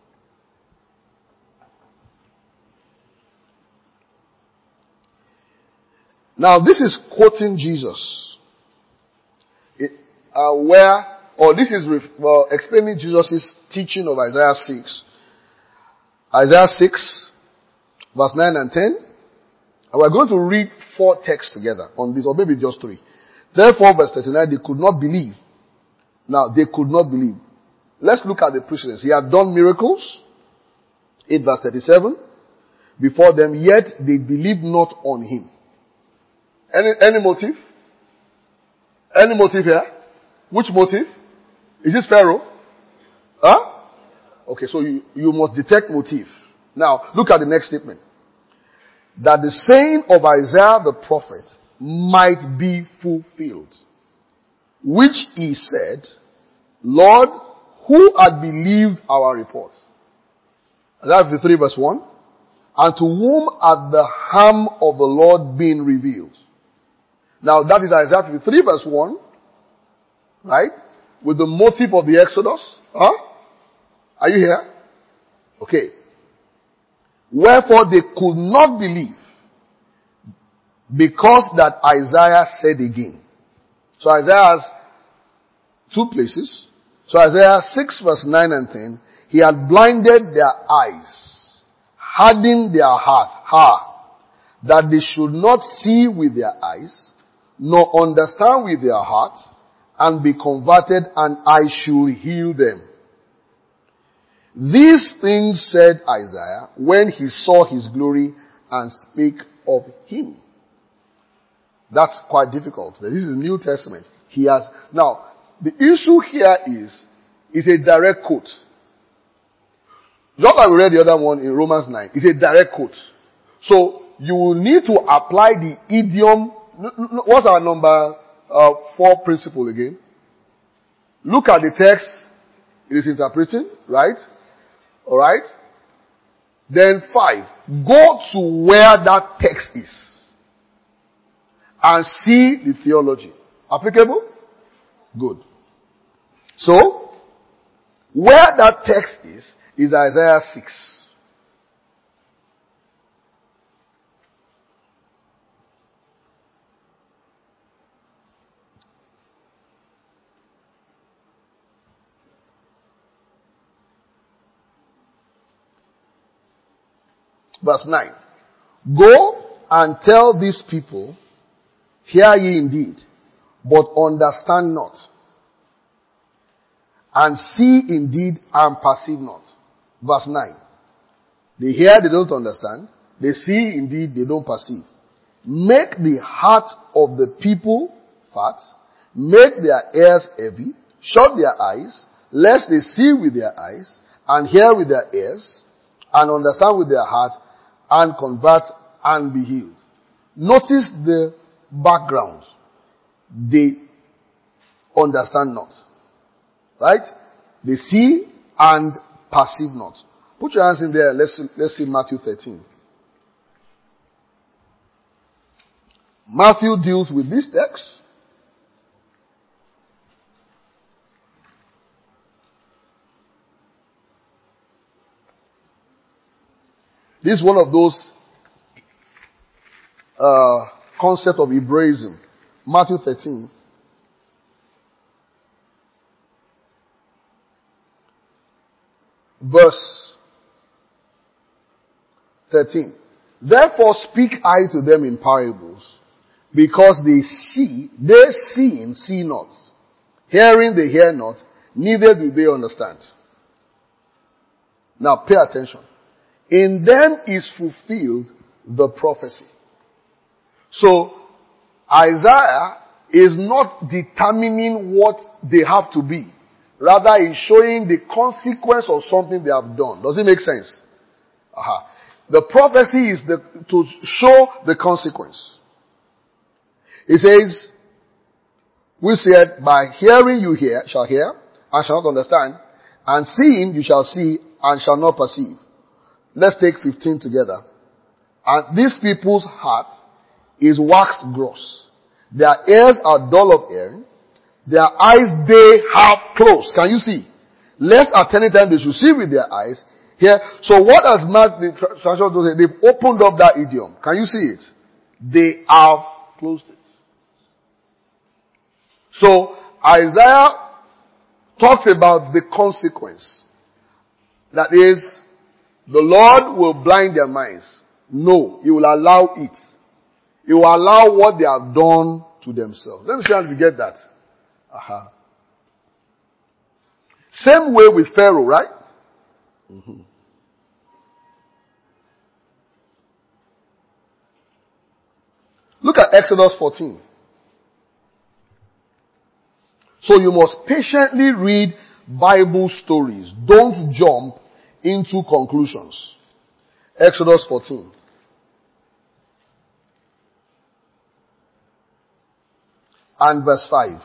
Now this is quoting Jesus. It, uh, where, or this is ref, well, explaining Jesus' teaching of Isaiah six. Isaiah six, verse nine and ten. And we're going to read four texts together on this, or maybe just three. Therefore, verse thirty-nine, they could not believe. Now, they could not believe. Let's look at the precedents. He had done miracles. eight verse thirty-seven. Before them, yet they believed not on him. Any, any motive? Any motive here? Which motive? Is this Pharaoh? Huh? Okay, so you, you must detect motive. Now, look at the next statement. That the saying of Isaiah the prophet might be fulfilled, which he said, Lord, who had believed our report? Isaiah fifty-three verse one. And to whom had the harm of the Lord been revealed? Now that is Isaiah fifty-three verse one. Right? With the motive of the Exodus. Huh? Are you here? Okay. Wherefore they could not believe, because that Isaiah said again. So Isaiah has two places. So Isaiah six verse nine and ten, he had blinded their eyes, hardened their heart, ha, that they should not see with their eyes, nor understand with their hearts, and be converted, and I should heal them. These things said Isaiah when he saw his glory and spake of him. That's quite difficult. This is the New Testament. He has, now, the issue here is, is a direct quote. Just like we read the other one in Romans nine, it's a direct quote. So, you will need to apply the idiom. What's our number uh, four principle again? Look at the text it is interpreting, right? Alright? Then five, go to where that text is and see the theology. Applicable? Good. So, where that text is, is Isaiah six. Verse nine. Go and tell these people, hear ye indeed, but understand not. And see indeed and perceive not. Verse nine. They hear, they don't understand. They see indeed, they don't perceive. Make the heart of the people fat. Make their ears heavy. Shut their eyes, lest they see with their eyes, and hear with their ears, and understand with their heart, and convert and be healed. Notice the background. They understand not. Right? They see and perceive not. Put your hands in there. Let's, let's see Matthew thirteen. Matthew deals with this text. This is one of those uh, concept of Hebraism. Matthew thirteen. Verse thirteen. Therefore speak I to them in parables, because they see, they seeing, see not. Hearing, they hear not, neither do they understand. Now pay attention. In them is fulfilled the prophecy. So, Isaiah is not determining what they have to be. Rather, he's showing the consequence of something they have done. Does it make sense? Aha. The prophecy is the, to show the consequence. It says, we said, by hearing you hear, shall hear, and shall not understand, and seeing you shall see, and shall not perceive. Let's take fifteen together. And these people's heart is waxed gross. Their ears are dull of hearing, Their eyes they have closed. Can you see? Lest at any time they should see with their eyes. Here. So what has Mark the translation does? They've opened up that idiom. Can you see it? They have closed it. So Isaiah talks about the consequence. That is, the Lord will blind their minds. No, He will allow it. He will allow what they have done to themselves. Let me see how we get that. Aha. Same way with Pharaoh, right? Mm-hmm. Look at Exodus fourteen. So you must patiently read Bible stories. Don't jump into conclusions. Exodus fourteen. And verse five.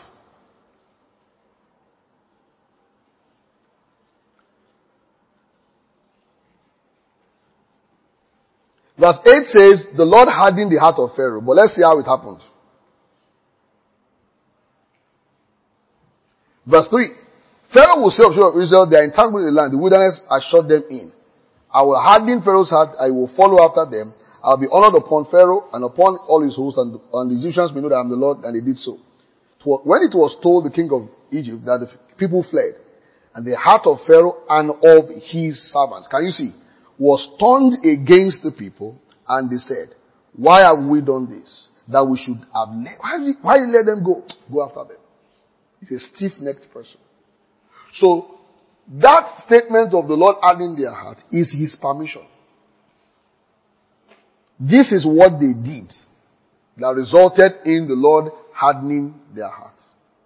Verse eight says, the Lord hardened the heart of Pharaoh. But let's see how it happened. Verse three. Pharaoh will say of Israel, they are entangled in the land, the wilderness, I shut them in. I will harden Pharaoh's heart, I will follow after them. I will be honored upon Pharaoh and upon all his hosts, and, and the Egyptians may know that I am the Lord, and they did so. When it was told the king of Egypt that the people fled, and the heart of Pharaoh and of his servants, can you see, was turned against the people, and they said, why have we done this? That we should have let, why, why let them go? Go after them. He's a stiff-necked person. So, that statement of the Lord hardening their heart is His permission. This is what they did that resulted in the Lord hardening their hearts.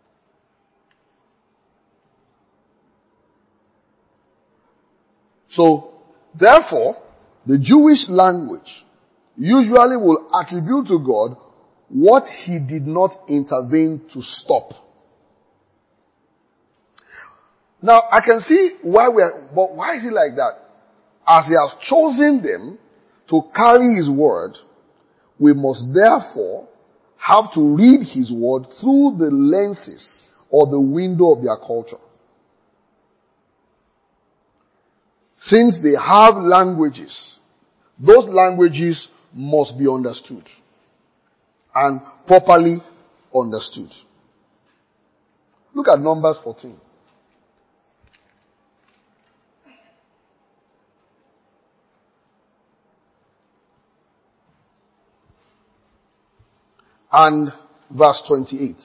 So, therefore, the Jewish language usually will attribute to God what He did not intervene to stop. Now, I can see why we are, but why is it like that? As He has chosen them to carry His word, we must therefore have to read His word through the lenses or the window of their culture. Since they have languages, those languages must be understood and properly understood. Look at Numbers fourteen. And verse twenty-eight.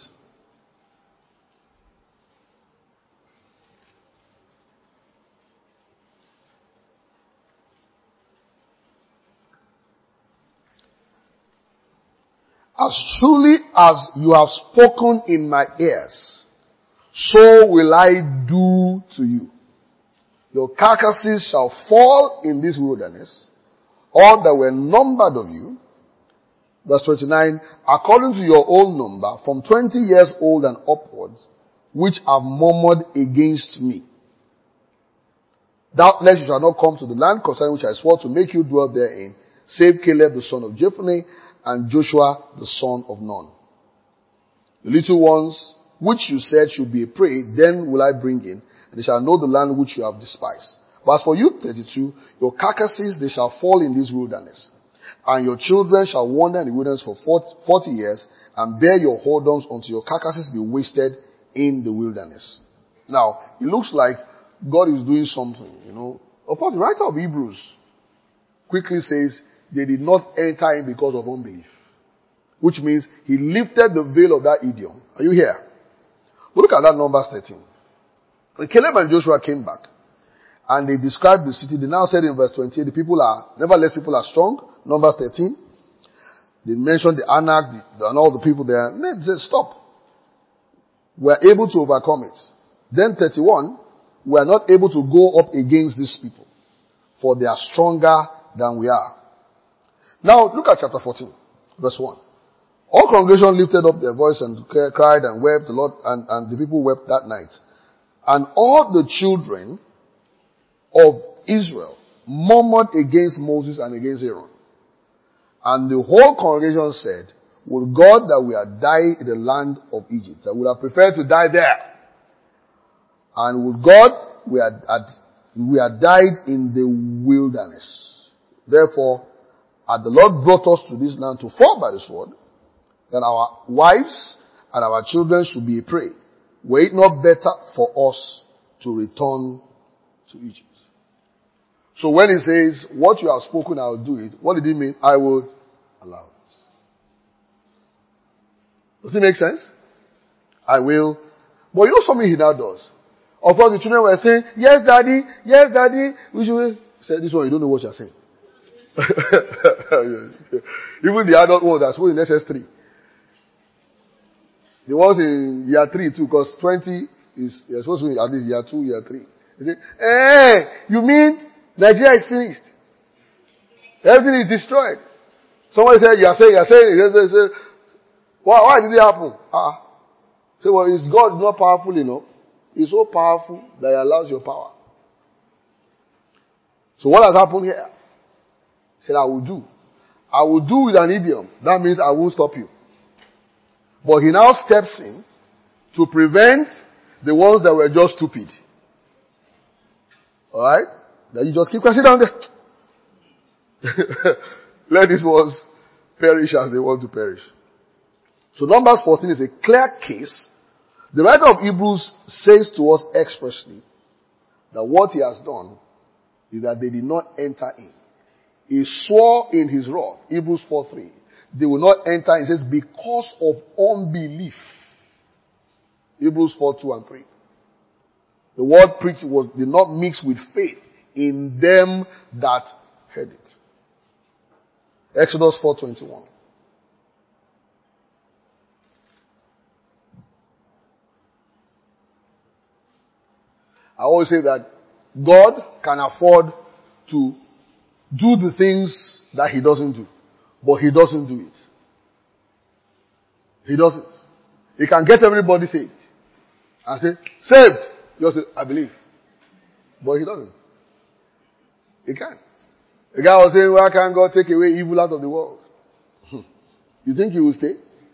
As truly as you have spoken in my ears, so will I do to you. Your carcasses shall fall in this wilderness, all that were numbered of you. Verse twenty-nine, according to your old number, from twenty years old and upwards, which have murmured against me. Doubtless you shall not come to the land concerning which I swore to make you dwell therein, save Caleb the son of Jephunneh and Joshua the son of Nun. The little ones which you said should be a prey, then will I bring in, and they shall know the land which you have despised. But as for you, thirty-two, your carcasses, they shall fall in this wilderness. And your children shall wander in the wilderness for forty years, and bear your whoredoms until your carcasses be wasted in the wilderness. Now, it looks like God is doing something, you know. Of course, the writer of Hebrews quickly says they did not enter in because of unbelief. Which means He lifted the veil of that idiom. Are you here? But look at that Numbers thirteen. When Caleb and Joshua came back, and they described the city, they now said in verse twenty-eight, the people are, nevertheless people are strong. Numbers thirteen. They mentioned the Anak the, and all the people there. And they said, stop. We are able to overcome it. Then thirty-one, we are not able to go up against these people, for they are stronger than we are. Now look at chapter fourteen, verse one. All congregation lifted up their voice and cried and wept. The Lord and, and the people wept that night. And all the children of Israel murmured against Moses and against Aaron. And the whole congregation said, would God that we had died in the land of Egypt. I would have preferred to die there. And would God we had, had we had died in the wilderness. Therefore, had the Lord brought us to this land to fall by the sword, then our wives and our children should be a prey. Were it not better for us to return to Egypt? So when he says, what you have spoken, I will do it, what did he mean? I will allow it. Does it make sense? I will. But you know something he now does? Of course the children were saying, yes daddy, yes daddy, we should. He said, this one you don't know what you're saying. Even the adult ones are supposed in S S three. The ones in year three too, because twenty is, you're supposed to be at least year two, year three. They say, hey, you mean Nigeria is finished? Everything is destroyed. Somebody said, you're saying, you're saying, you're saying, why, why did it happen? Ah. Say, well, is God not powerful enough? He's so powerful that he allows your power. So what has happened here? He said, I will do. I will do with an idiom. That means I won't stop you. But he now steps in to prevent the ones that were just stupid. Alright? Then you just keep quiet, sit down there. Let these ones perish as they want to perish. So Numbers fourteen is a clear case. The writer of Hebrews says to us expressly that what he has done is that they did not enter in. He swore in his wrath, Hebrews four three. They will not enter in. He says, because of unbelief. Hebrews four two and three. The word preached was, did not mix with faith in them that heard it. Exodus four twenty-one. I always say that God can afford to do the things that he doesn't do. But he doesn't do it. He doesn't. He can get everybody saved. And say, saved! You say, I believe. But he doesn't. He can't. The guy was saying, why can't God take away evil out of the world? You think he will stay?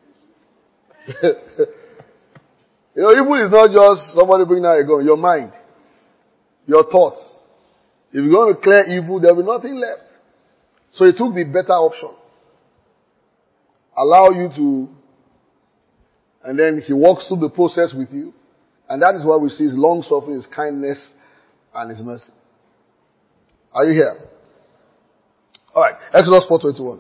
You know, evil is not just somebody bringing out a gun. Your mind. Your thoughts. If you're going to clear evil, there will be nothing left. So he took the better option. Allow you to, and then he walks through the process with you. And that is why we see his long suffering, his kindness, and his mercy. Are you here? Alright, Exodus four twenty-one.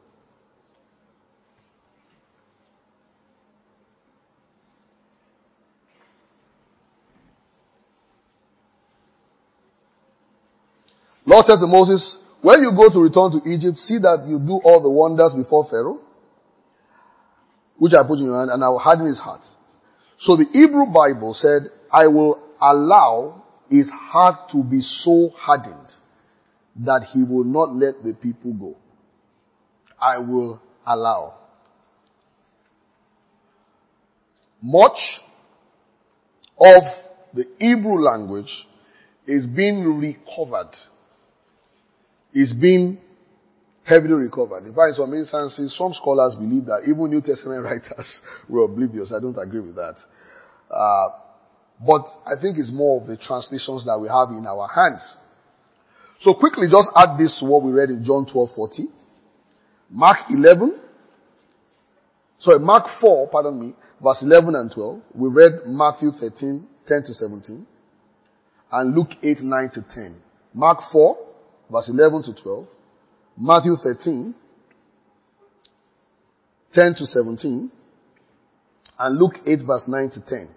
Lord said to Moses, when you go to return to Egypt, see that you do all the wonders before Pharaoh, which I put in your hand, and I will harden his heart. So the Hebrew Bible said, I will allow his heart to be so hardened that he will not let the people go. I will allow. Much of the Hebrew language is being recovered. Is being heavily recovered. In fact, in some instances, some scholars believe that even New Testament writers were oblivious. I don't agree with that. Uh, but I think it's more of the translations that we have in our hands. So quickly, just add this to what we read in John twelve forty. Mark eleven. Sorry, Mark four, pardon me, verse eleven and twelve. We read Matthew thirteen, ten to seventeen. And Luke eight, nine to ten. Mark four, verse eleven to twelve. Matthew thirteen, ten to seventeen. And Luke eight, verse nine to ten.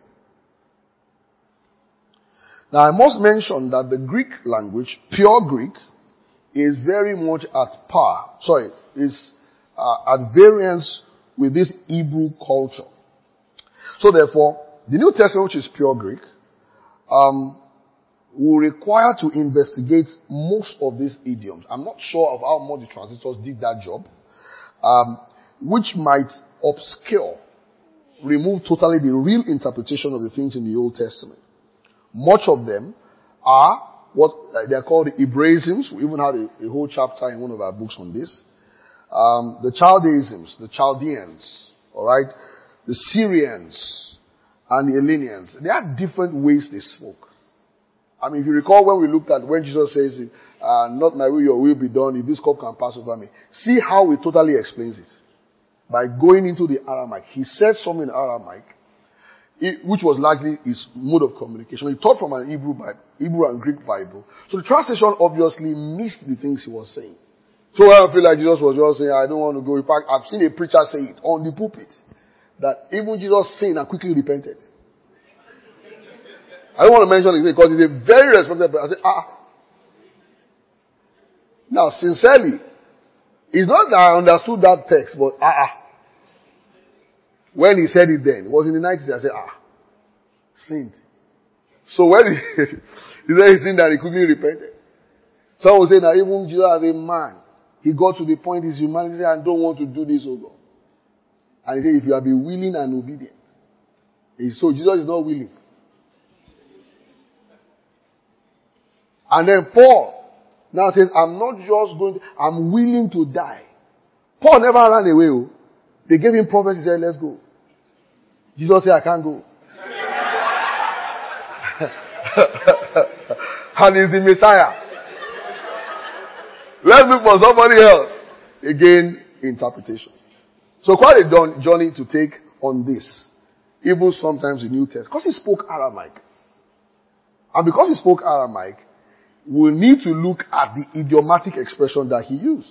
Now I must mention that the Greek language, pure Greek, is very much at par, sorry, is uh, at variance with this Hebrew culture. So therefore, the New Testament, which is pure Greek, um, will require to investigate most of these idioms. I'm not sure of how much the translators did that job, um, which might obscure, remove totally the real interpretation of the things in the Old Testament. Much of them are what they're called the Hebraisms. We even had a, a whole chapter in one of our books on this. Um, the Chaldeisms, the Chaldeans, alright, the Syrians, and the Hellenians, they had different ways they spoke. I mean, if you recall when we looked at when Jesus says, uh, not my will, your will be done, if this cup can pass over me. See how he totally explains it. By going into the Aramaic. He said something in Aramaic, which was largely his mode of communication. He taught from an Hebrew Bible, Hebrew and Greek Bible. So the translation obviously missed the things he was saying. So I feel like Jesus was just saying, I don't want to go. In fact, I've seen a preacher say it on the pulpit, that even Jesus sinned and quickly repented. I don't want to mention it because he's a very respected person. I say, ah. Now, sincerely, it's not that I understood that text, but ah, ah. When he said it then, it was in the nineties, I said, ah, sinned. So when he, he said he sinned and he quickly repented. Some will say that even Jesus as a man, he got to the point in his humanity and don't want to do this, oh God. And he said, if you have been willing and obedient. So Jesus is not willing. And then Paul now says, I'm not just going to, I'm willing to die. Paul never ran away. Oh. They gave him prophecy, he said, let's go. Jesus said, I can't go. And he's the Messiah. Let's look for somebody else. Again, interpretation. So quite a journey to take on this. Even sometimes the New Testament. Because he spoke Aramaic. And because he spoke Aramaic, we need to look at the idiomatic expression that he used.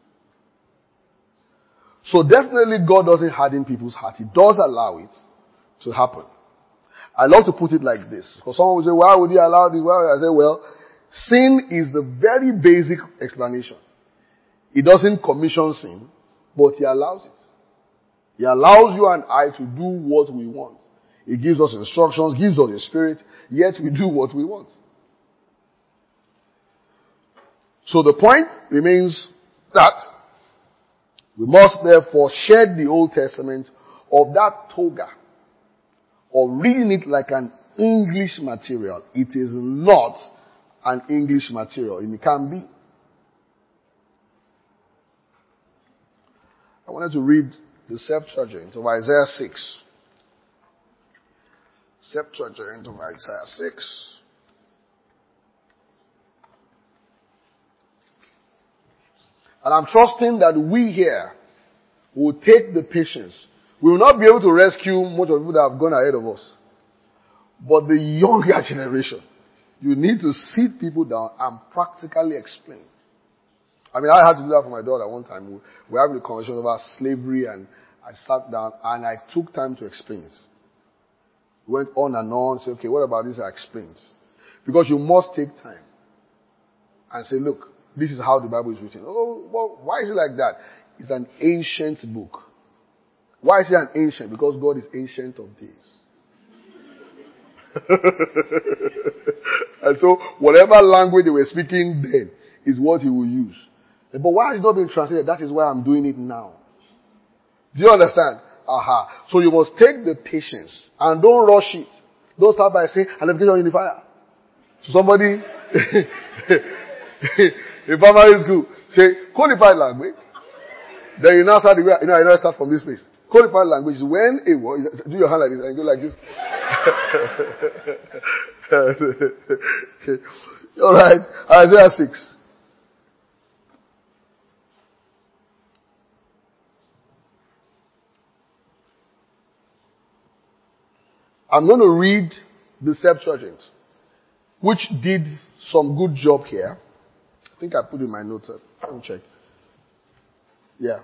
So definitely God doesn't harden people's heart. He does allow it to happen. I love to put it like this. Because someone will say, why would he allow this? Well, I say, well, sin is the very basic explanation. He doesn't commission sin, but he allows it. He allows you and I to do what we want. He gives us instructions, gives us the Spirit, yet we do what we want. So the point remains that we must therefore shed the Old Testament of that toga, or reading it like an English material. It is not an English material, and it can be. I wanted to read the Septuagint of Isaiah six. Septuagint of Isaiah six. And I'm trusting that we here will take the patience. We will not be able to rescue most of the people that have gone ahead of us. But the younger generation, you need to sit people down and practically explain. I mean, I had to do that for my daughter one time. We were having a conversation about slavery, and I sat down and I took time to explain it. We went on and on, said, okay, what about this? I explained. Because you must take time and say, look, this is how the Bible is written. Oh, well, why is it like that? It's an ancient book. Why is it an ancient? Because God is ancient of days. And so, whatever language they were speaking then is what he will use. But why has it not been translated? That is why I'm doing it now. Do you understand? Aha. So you must take the patience and don't rush it. Don't start by saying, an application unifier. So somebody, in primary school, say, codified language. Then you now start, the way, you know, you now start from this place. Codified language is when a word, do your hand like this and go like this. Alright, Isaiah six. I'm going to read the Septuagint, which did some good job here. I think I put in my notes. Let me check. Yeah.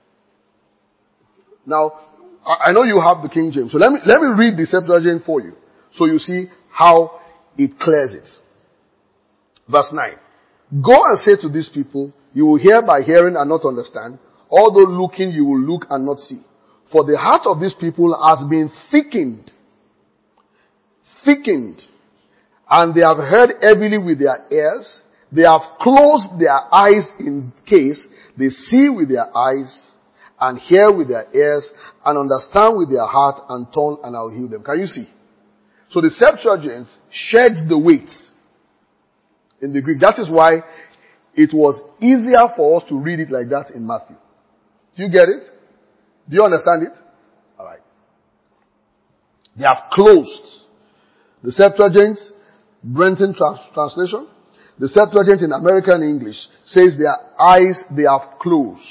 Now, I know you have the King James. So let me, let me read the Septuagint for you. So you see how it clears it. Verse nine. Go and say to these people, you will hear by hearing and not understand. Although looking, you will look and not see. For the heart of these people has been thickened. Thickened. And they have heard heavily with their ears. They have closed their eyes in case they see with their eyes and hear with their ears and understand with their heart and turn and I'll heal them. Can you see? So the Septuagint sheds the weight in the Greek. That is why it was easier for us to read it like that in Matthew. Do you get it? Do you understand it? Alright. They have closed. The Septuagint, Brenton trans- translation, the Septuagint in American English says their eyes they have closed.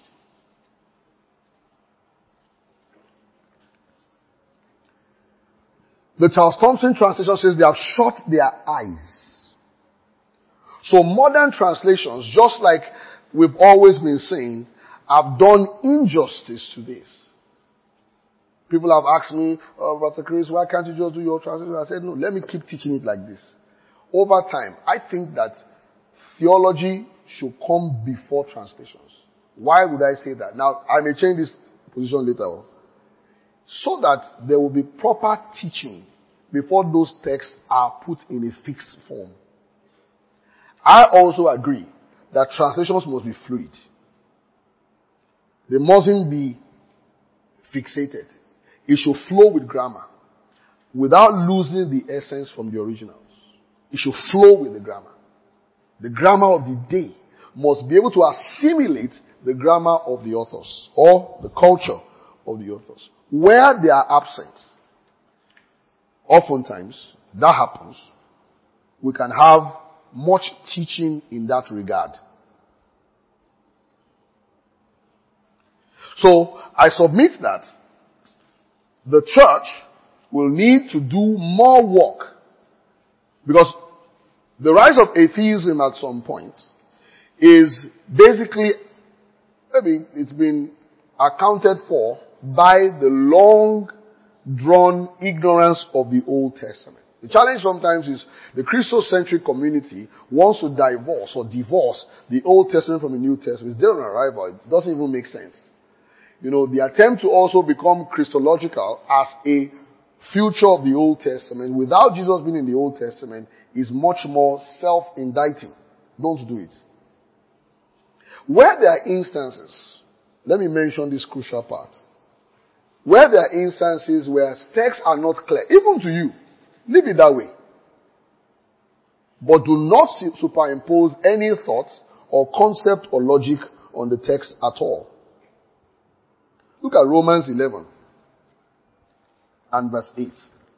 The Charles Thompson translation says they have shut their eyes. So modern translations, just like we've always been saying, have done injustice to this. People have asked me, oh, Brother Chris, why can't you just do your translation? I said, no, let me keep teaching it like this. Over time, I think that theology should come before translations. Why would I say that? Now, I may change this position later on. So that there will be proper teaching before those texts are put in a fixed form. I also agree that translations must be fluid. They mustn't be fixated. It should flow with grammar without losing the essence from the originals. It should flow with the grammar. The grammar of the day must be able to assimilate the grammar of the authors or the culture of the authors. Where they are absent, oftentimes that happens, we can have much teaching in that regard. So I submit that the church will need to do more work, because the rise of atheism at some point is basically, maybe it's been accounted for by the long drawn ignorance of the Old Testament. The challenge sometimes is the Christocentric community wants to divorce or divorce the Old Testament from the New Testament. It's dead on arrival. It doesn't even make sense. You know, the attempt to also become Christological as a future of the Old Testament without Jesus being in the Old Testament is much more self-indicting. Don't do it. Where there are instances, let me mention this crucial part. Where there are instances where texts are not clear, even to you, leave it that way. But do not superimpose any thoughts or concept or logic on the text at all. Look at Romans eleven and verse eight.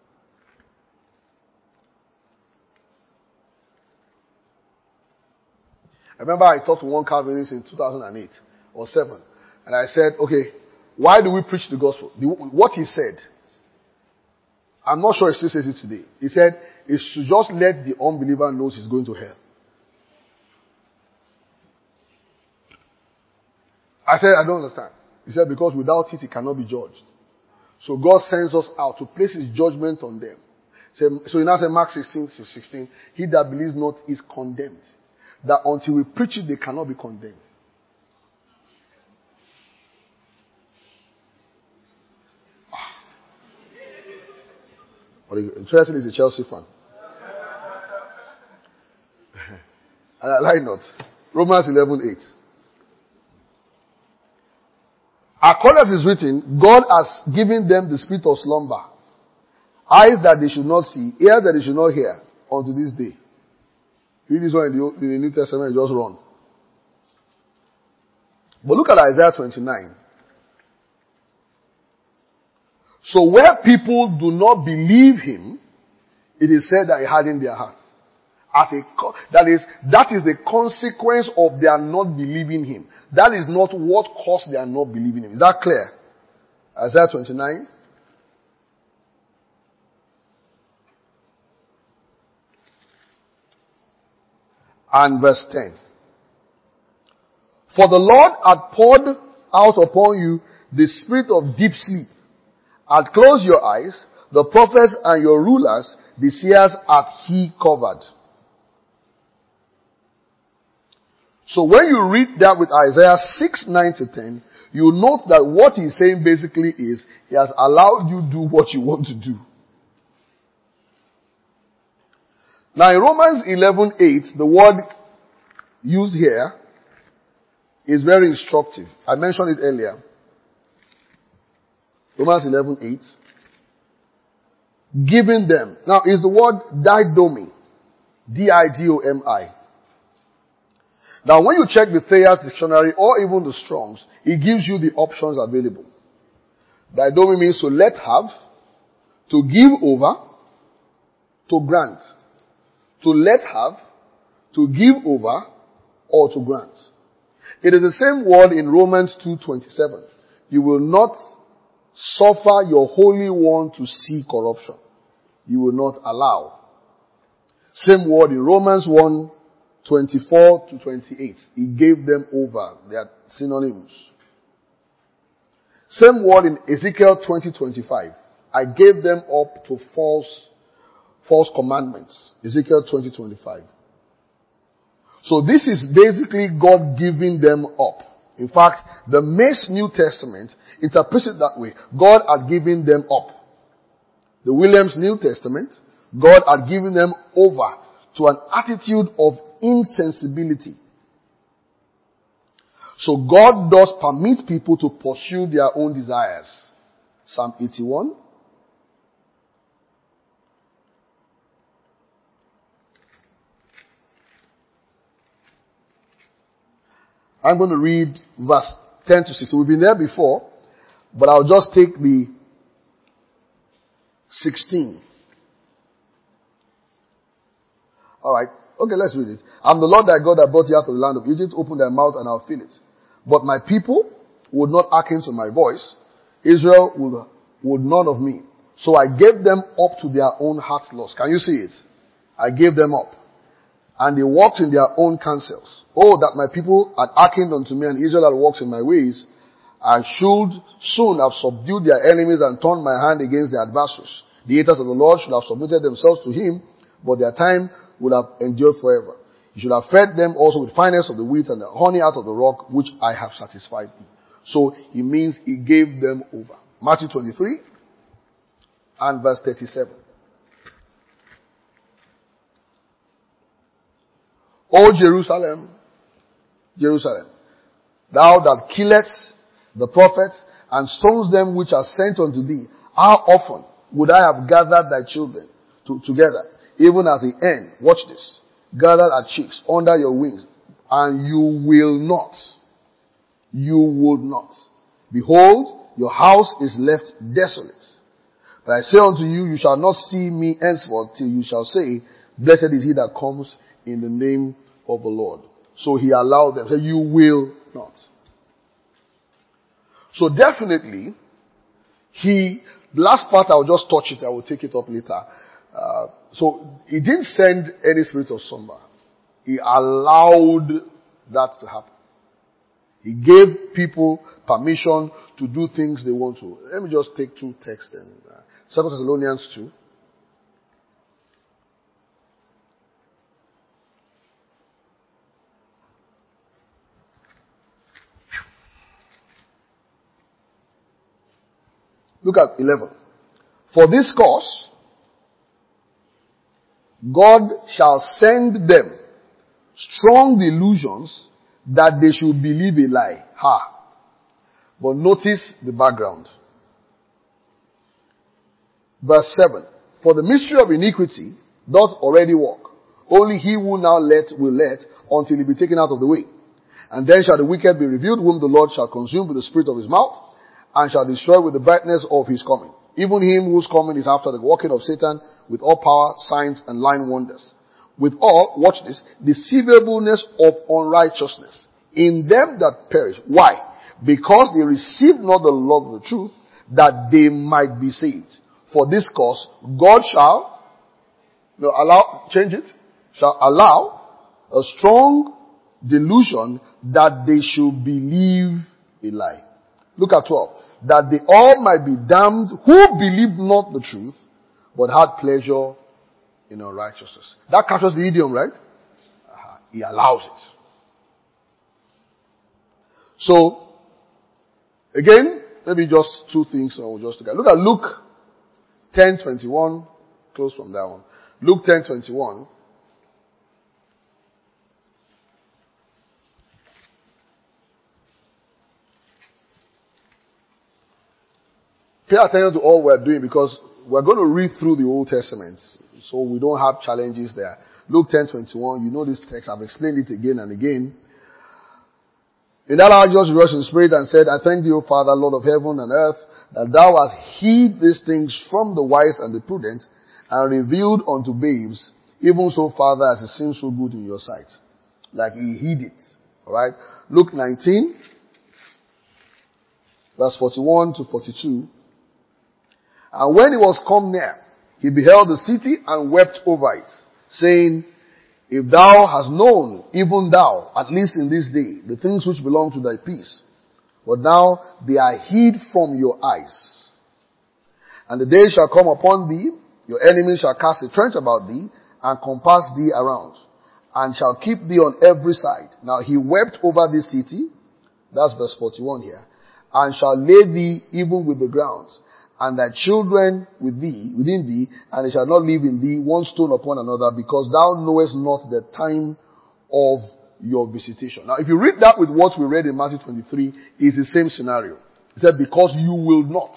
I remember I talked to one Calvinist in two thousand eight or seven, and I said, okay, why do we preach the gospel? The, what he said, I'm not sure if he still says it today. He said, it should just let the unbeliever know he's going to hell. I said, I don't understand. He said, because without it, he cannot be judged. So God sends us out to place his judgment on them. So, so he now said, Mark sixteen, sixteen, he that believes not is condemned. That until we preach it, they cannot be condemned. Well, interesting, is a Chelsea fan. And I like not. Romans eleven eight. According as is written, God has given them the spirit of slumber, eyes that they should not see, ears that they should not hear, unto this day. Read this one in the, in the New Testament, just run. But look at Isaiah twenty-nine. So where people do not believe him, it is said that he hardened their hearts. As a, that is, that is the consequence of their not believing him. That is not what caused their not believing him. Is that clear? Isaiah twenty-nine. And verse ten. For the Lord hath poured out upon you the spirit of deep sleep, hath closed your eyes, the prophets and your rulers, the seers hath he covered. So when you read that with Isaiah six, nine to ten, you note that what he's saying basically is, he has allowed you do what you want to do. Now in Romans eleven eight, the word used here is very instructive. I mentioned it earlier. Romans eleven eight. Giving them. Now is the word didomi. D I D O M I. Now when you check the Thayer's dictionary or even the Strong's, it gives you the options available. Didomi means to let have, to give over, to grant. To let have, to give over, or to grant. It is the same word in Romans two twenty-seven. You will not suffer your Holy One to see corruption. You will not allow. Same word in Romans one twenty-four to twenty-eight. He gave them over. They are synonyms. Same word in Ezekiel twenty twenty-five. I gave them up to false, false commandments. Ezekiel twenty twenty-five. So this is basically God giving them up. In fact, the Mace New Testament interprets it that way. God had given them up. The Williams New Testament, God had given them over to an attitude of insensibility. So God does permit people to pursue their own desires. Psalm eighty-one. I'm going to read verse ten to sixteen. We've been there before, but I'll just take the sixteen. Alright. Okay, let's read it. I'm the Lord thy God that brought you out of the land of Egypt. Open thy mouth and I'll fill it. But my people would not hearken to my voice. Israel would, would none of me. So I gave them up to their own heart's lust. Can you see it? I gave them up. And they walked in their own counsels. Oh, that my people had hearkened unto me, and Israel had walked in my ways. I should soon have subdued their enemies and turned my hand against their adversaries. The haters of the Lord should have submitted themselves to him, but their time would have endured forever. He should have fed them also with fineness of the wheat and the honey out of the rock, which I have satisfied thee. So he means he gave them over. Matthew twenty-three and verse thirty-seven. O Jerusalem, Jerusalem, thou that killest the prophets and stones them which are sent unto thee, how often would I have gathered thy children to, together, even as the hen, watch this, gathered her chicks under your wings, and you will not, you would not. Behold, your house is left desolate. But I say unto you, you shall not see me henceforth till you shall say, blessed is he that comes in the name of the Lord. So he allowed them. So you will not. So definitely, he, the last part I'll just touch it, I will take it up later. Uh, so he didn't send any spirit of slumber. He allowed that to happen. He gave people permission to do things they want to. Let me just take two texts then. Uh, Second Thessalonians two. Look at eleven. For this cause, God shall send them strong delusions that they should believe a lie. Ha. But notice the background. Verse seven. For the mystery of iniquity doth already work. Only he who now let will let until he be taken out of the way. And then shall the wicked be revealed, whom the Lord shall consume with the spirit of his mouth, and shall destroy with the brightness of his coming. Even him whose coming is after the working of Satan with all power, signs, and lying wonders. With all, watch this, deceivableness of unrighteousness in them that perish. Why? Because they received not the love of the truth, that they might be saved. For this cause, God shall, no, allow, change it, shall allow a strong delusion that they should believe a lie. Look at twelve. That they all might be damned who believed not the truth, but had pleasure in unrighteousness. That captures the idiom, right? Uh-huh. He allows it. So, again, maybe just two things I will just look at. Look at Luke ten twenty-one. Close from that one. Luke ten twenty-one. Pay attention to all we're doing because we're going to read through the Old Testament. So we don't have challenges there. Luke ten twenty-one, you know this text. I've explained it again and again. In that hour Jesus rushed in spirit and said, I thank thee, O Father, Lord of heaven and earth, that thou hast hid these things from the wise and the prudent, and revealed unto babes, even so, Father, as it seems so good in your sight. Like he hid it. Alright? Luke nineteen, verse forty-one to forty-two. And when he was come near, he beheld the city and wept over it, saying, if thou hast known, even thou, at least in this day, the things which belong to thy peace, but now they are hid from your eyes. And the day shall come upon thee, your enemies shall cast a trench about thee, and compass thee around, and shall keep thee on every side. Now he wept over this city, that's verse forty-one here, and shall lay thee even with the ground, and thy children with thee, within thee, and they shall not leave in thee one stone upon another, because thou knowest not the time of your visitation. Now if you read that with what we read in Matthew twenty-three, it's the same scenario. It said, because you will not.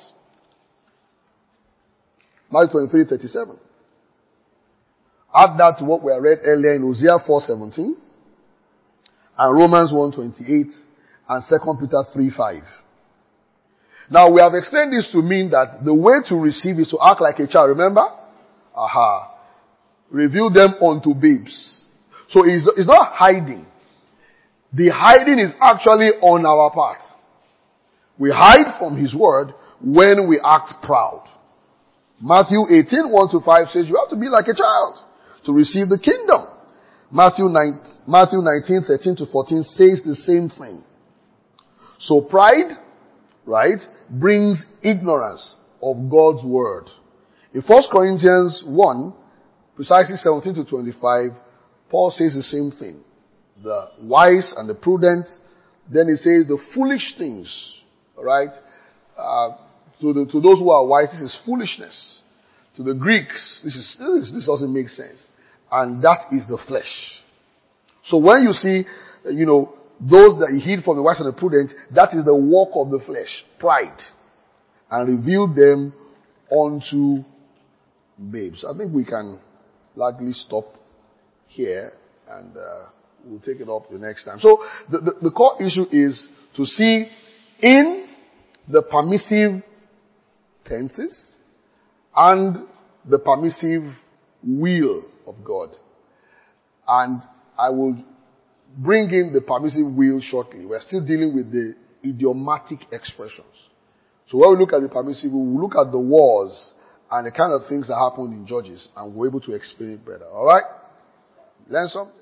Matthew twenty-three, thirty-seven. Add that to what we read earlier in Hosea four seventeen, and Romans one twenty-eight, and Second Peter three five. Now we have explained this to mean that the way to receive is to act like a child. Remember? Aha. Reveal them unto babes. So it's, it's not hiding. The hiding is actually on our part. We hide from His word when we act proud. Matthew eighteen, one to five says you have to be like a child to receive the kingdom. Matthew nine, Matthew nineteen, thirteen to fourteen says the same thing. So pride, right, brings ignorance of God's word. In First Corinthians one, precisely seventeen to twenty-five, Paul says the same thing. The wise and the prudent. Then he says the foolish things, right? Uh, to, the, to those who are wise, this is foolishness. To the Greeks, this is this, this doesn't make sense. And that is the flesh. So when you see, you know, those that he hid from the wise and the prudent, that is the work of the flesh, pride, and revealed them unto babes. I think we can likely stop here, and uh, we'll take it up the next time. So the, the, the core issue is to see in the permissive tenses and the permissive will of God. And I will bring in the permissive will shortly. We're still dealing with the idiomatic expressions. So when we look at the permissive will, we look at the wars and the kind of things that happened in Judges, and we're able to explain it better. Alright? Learn some?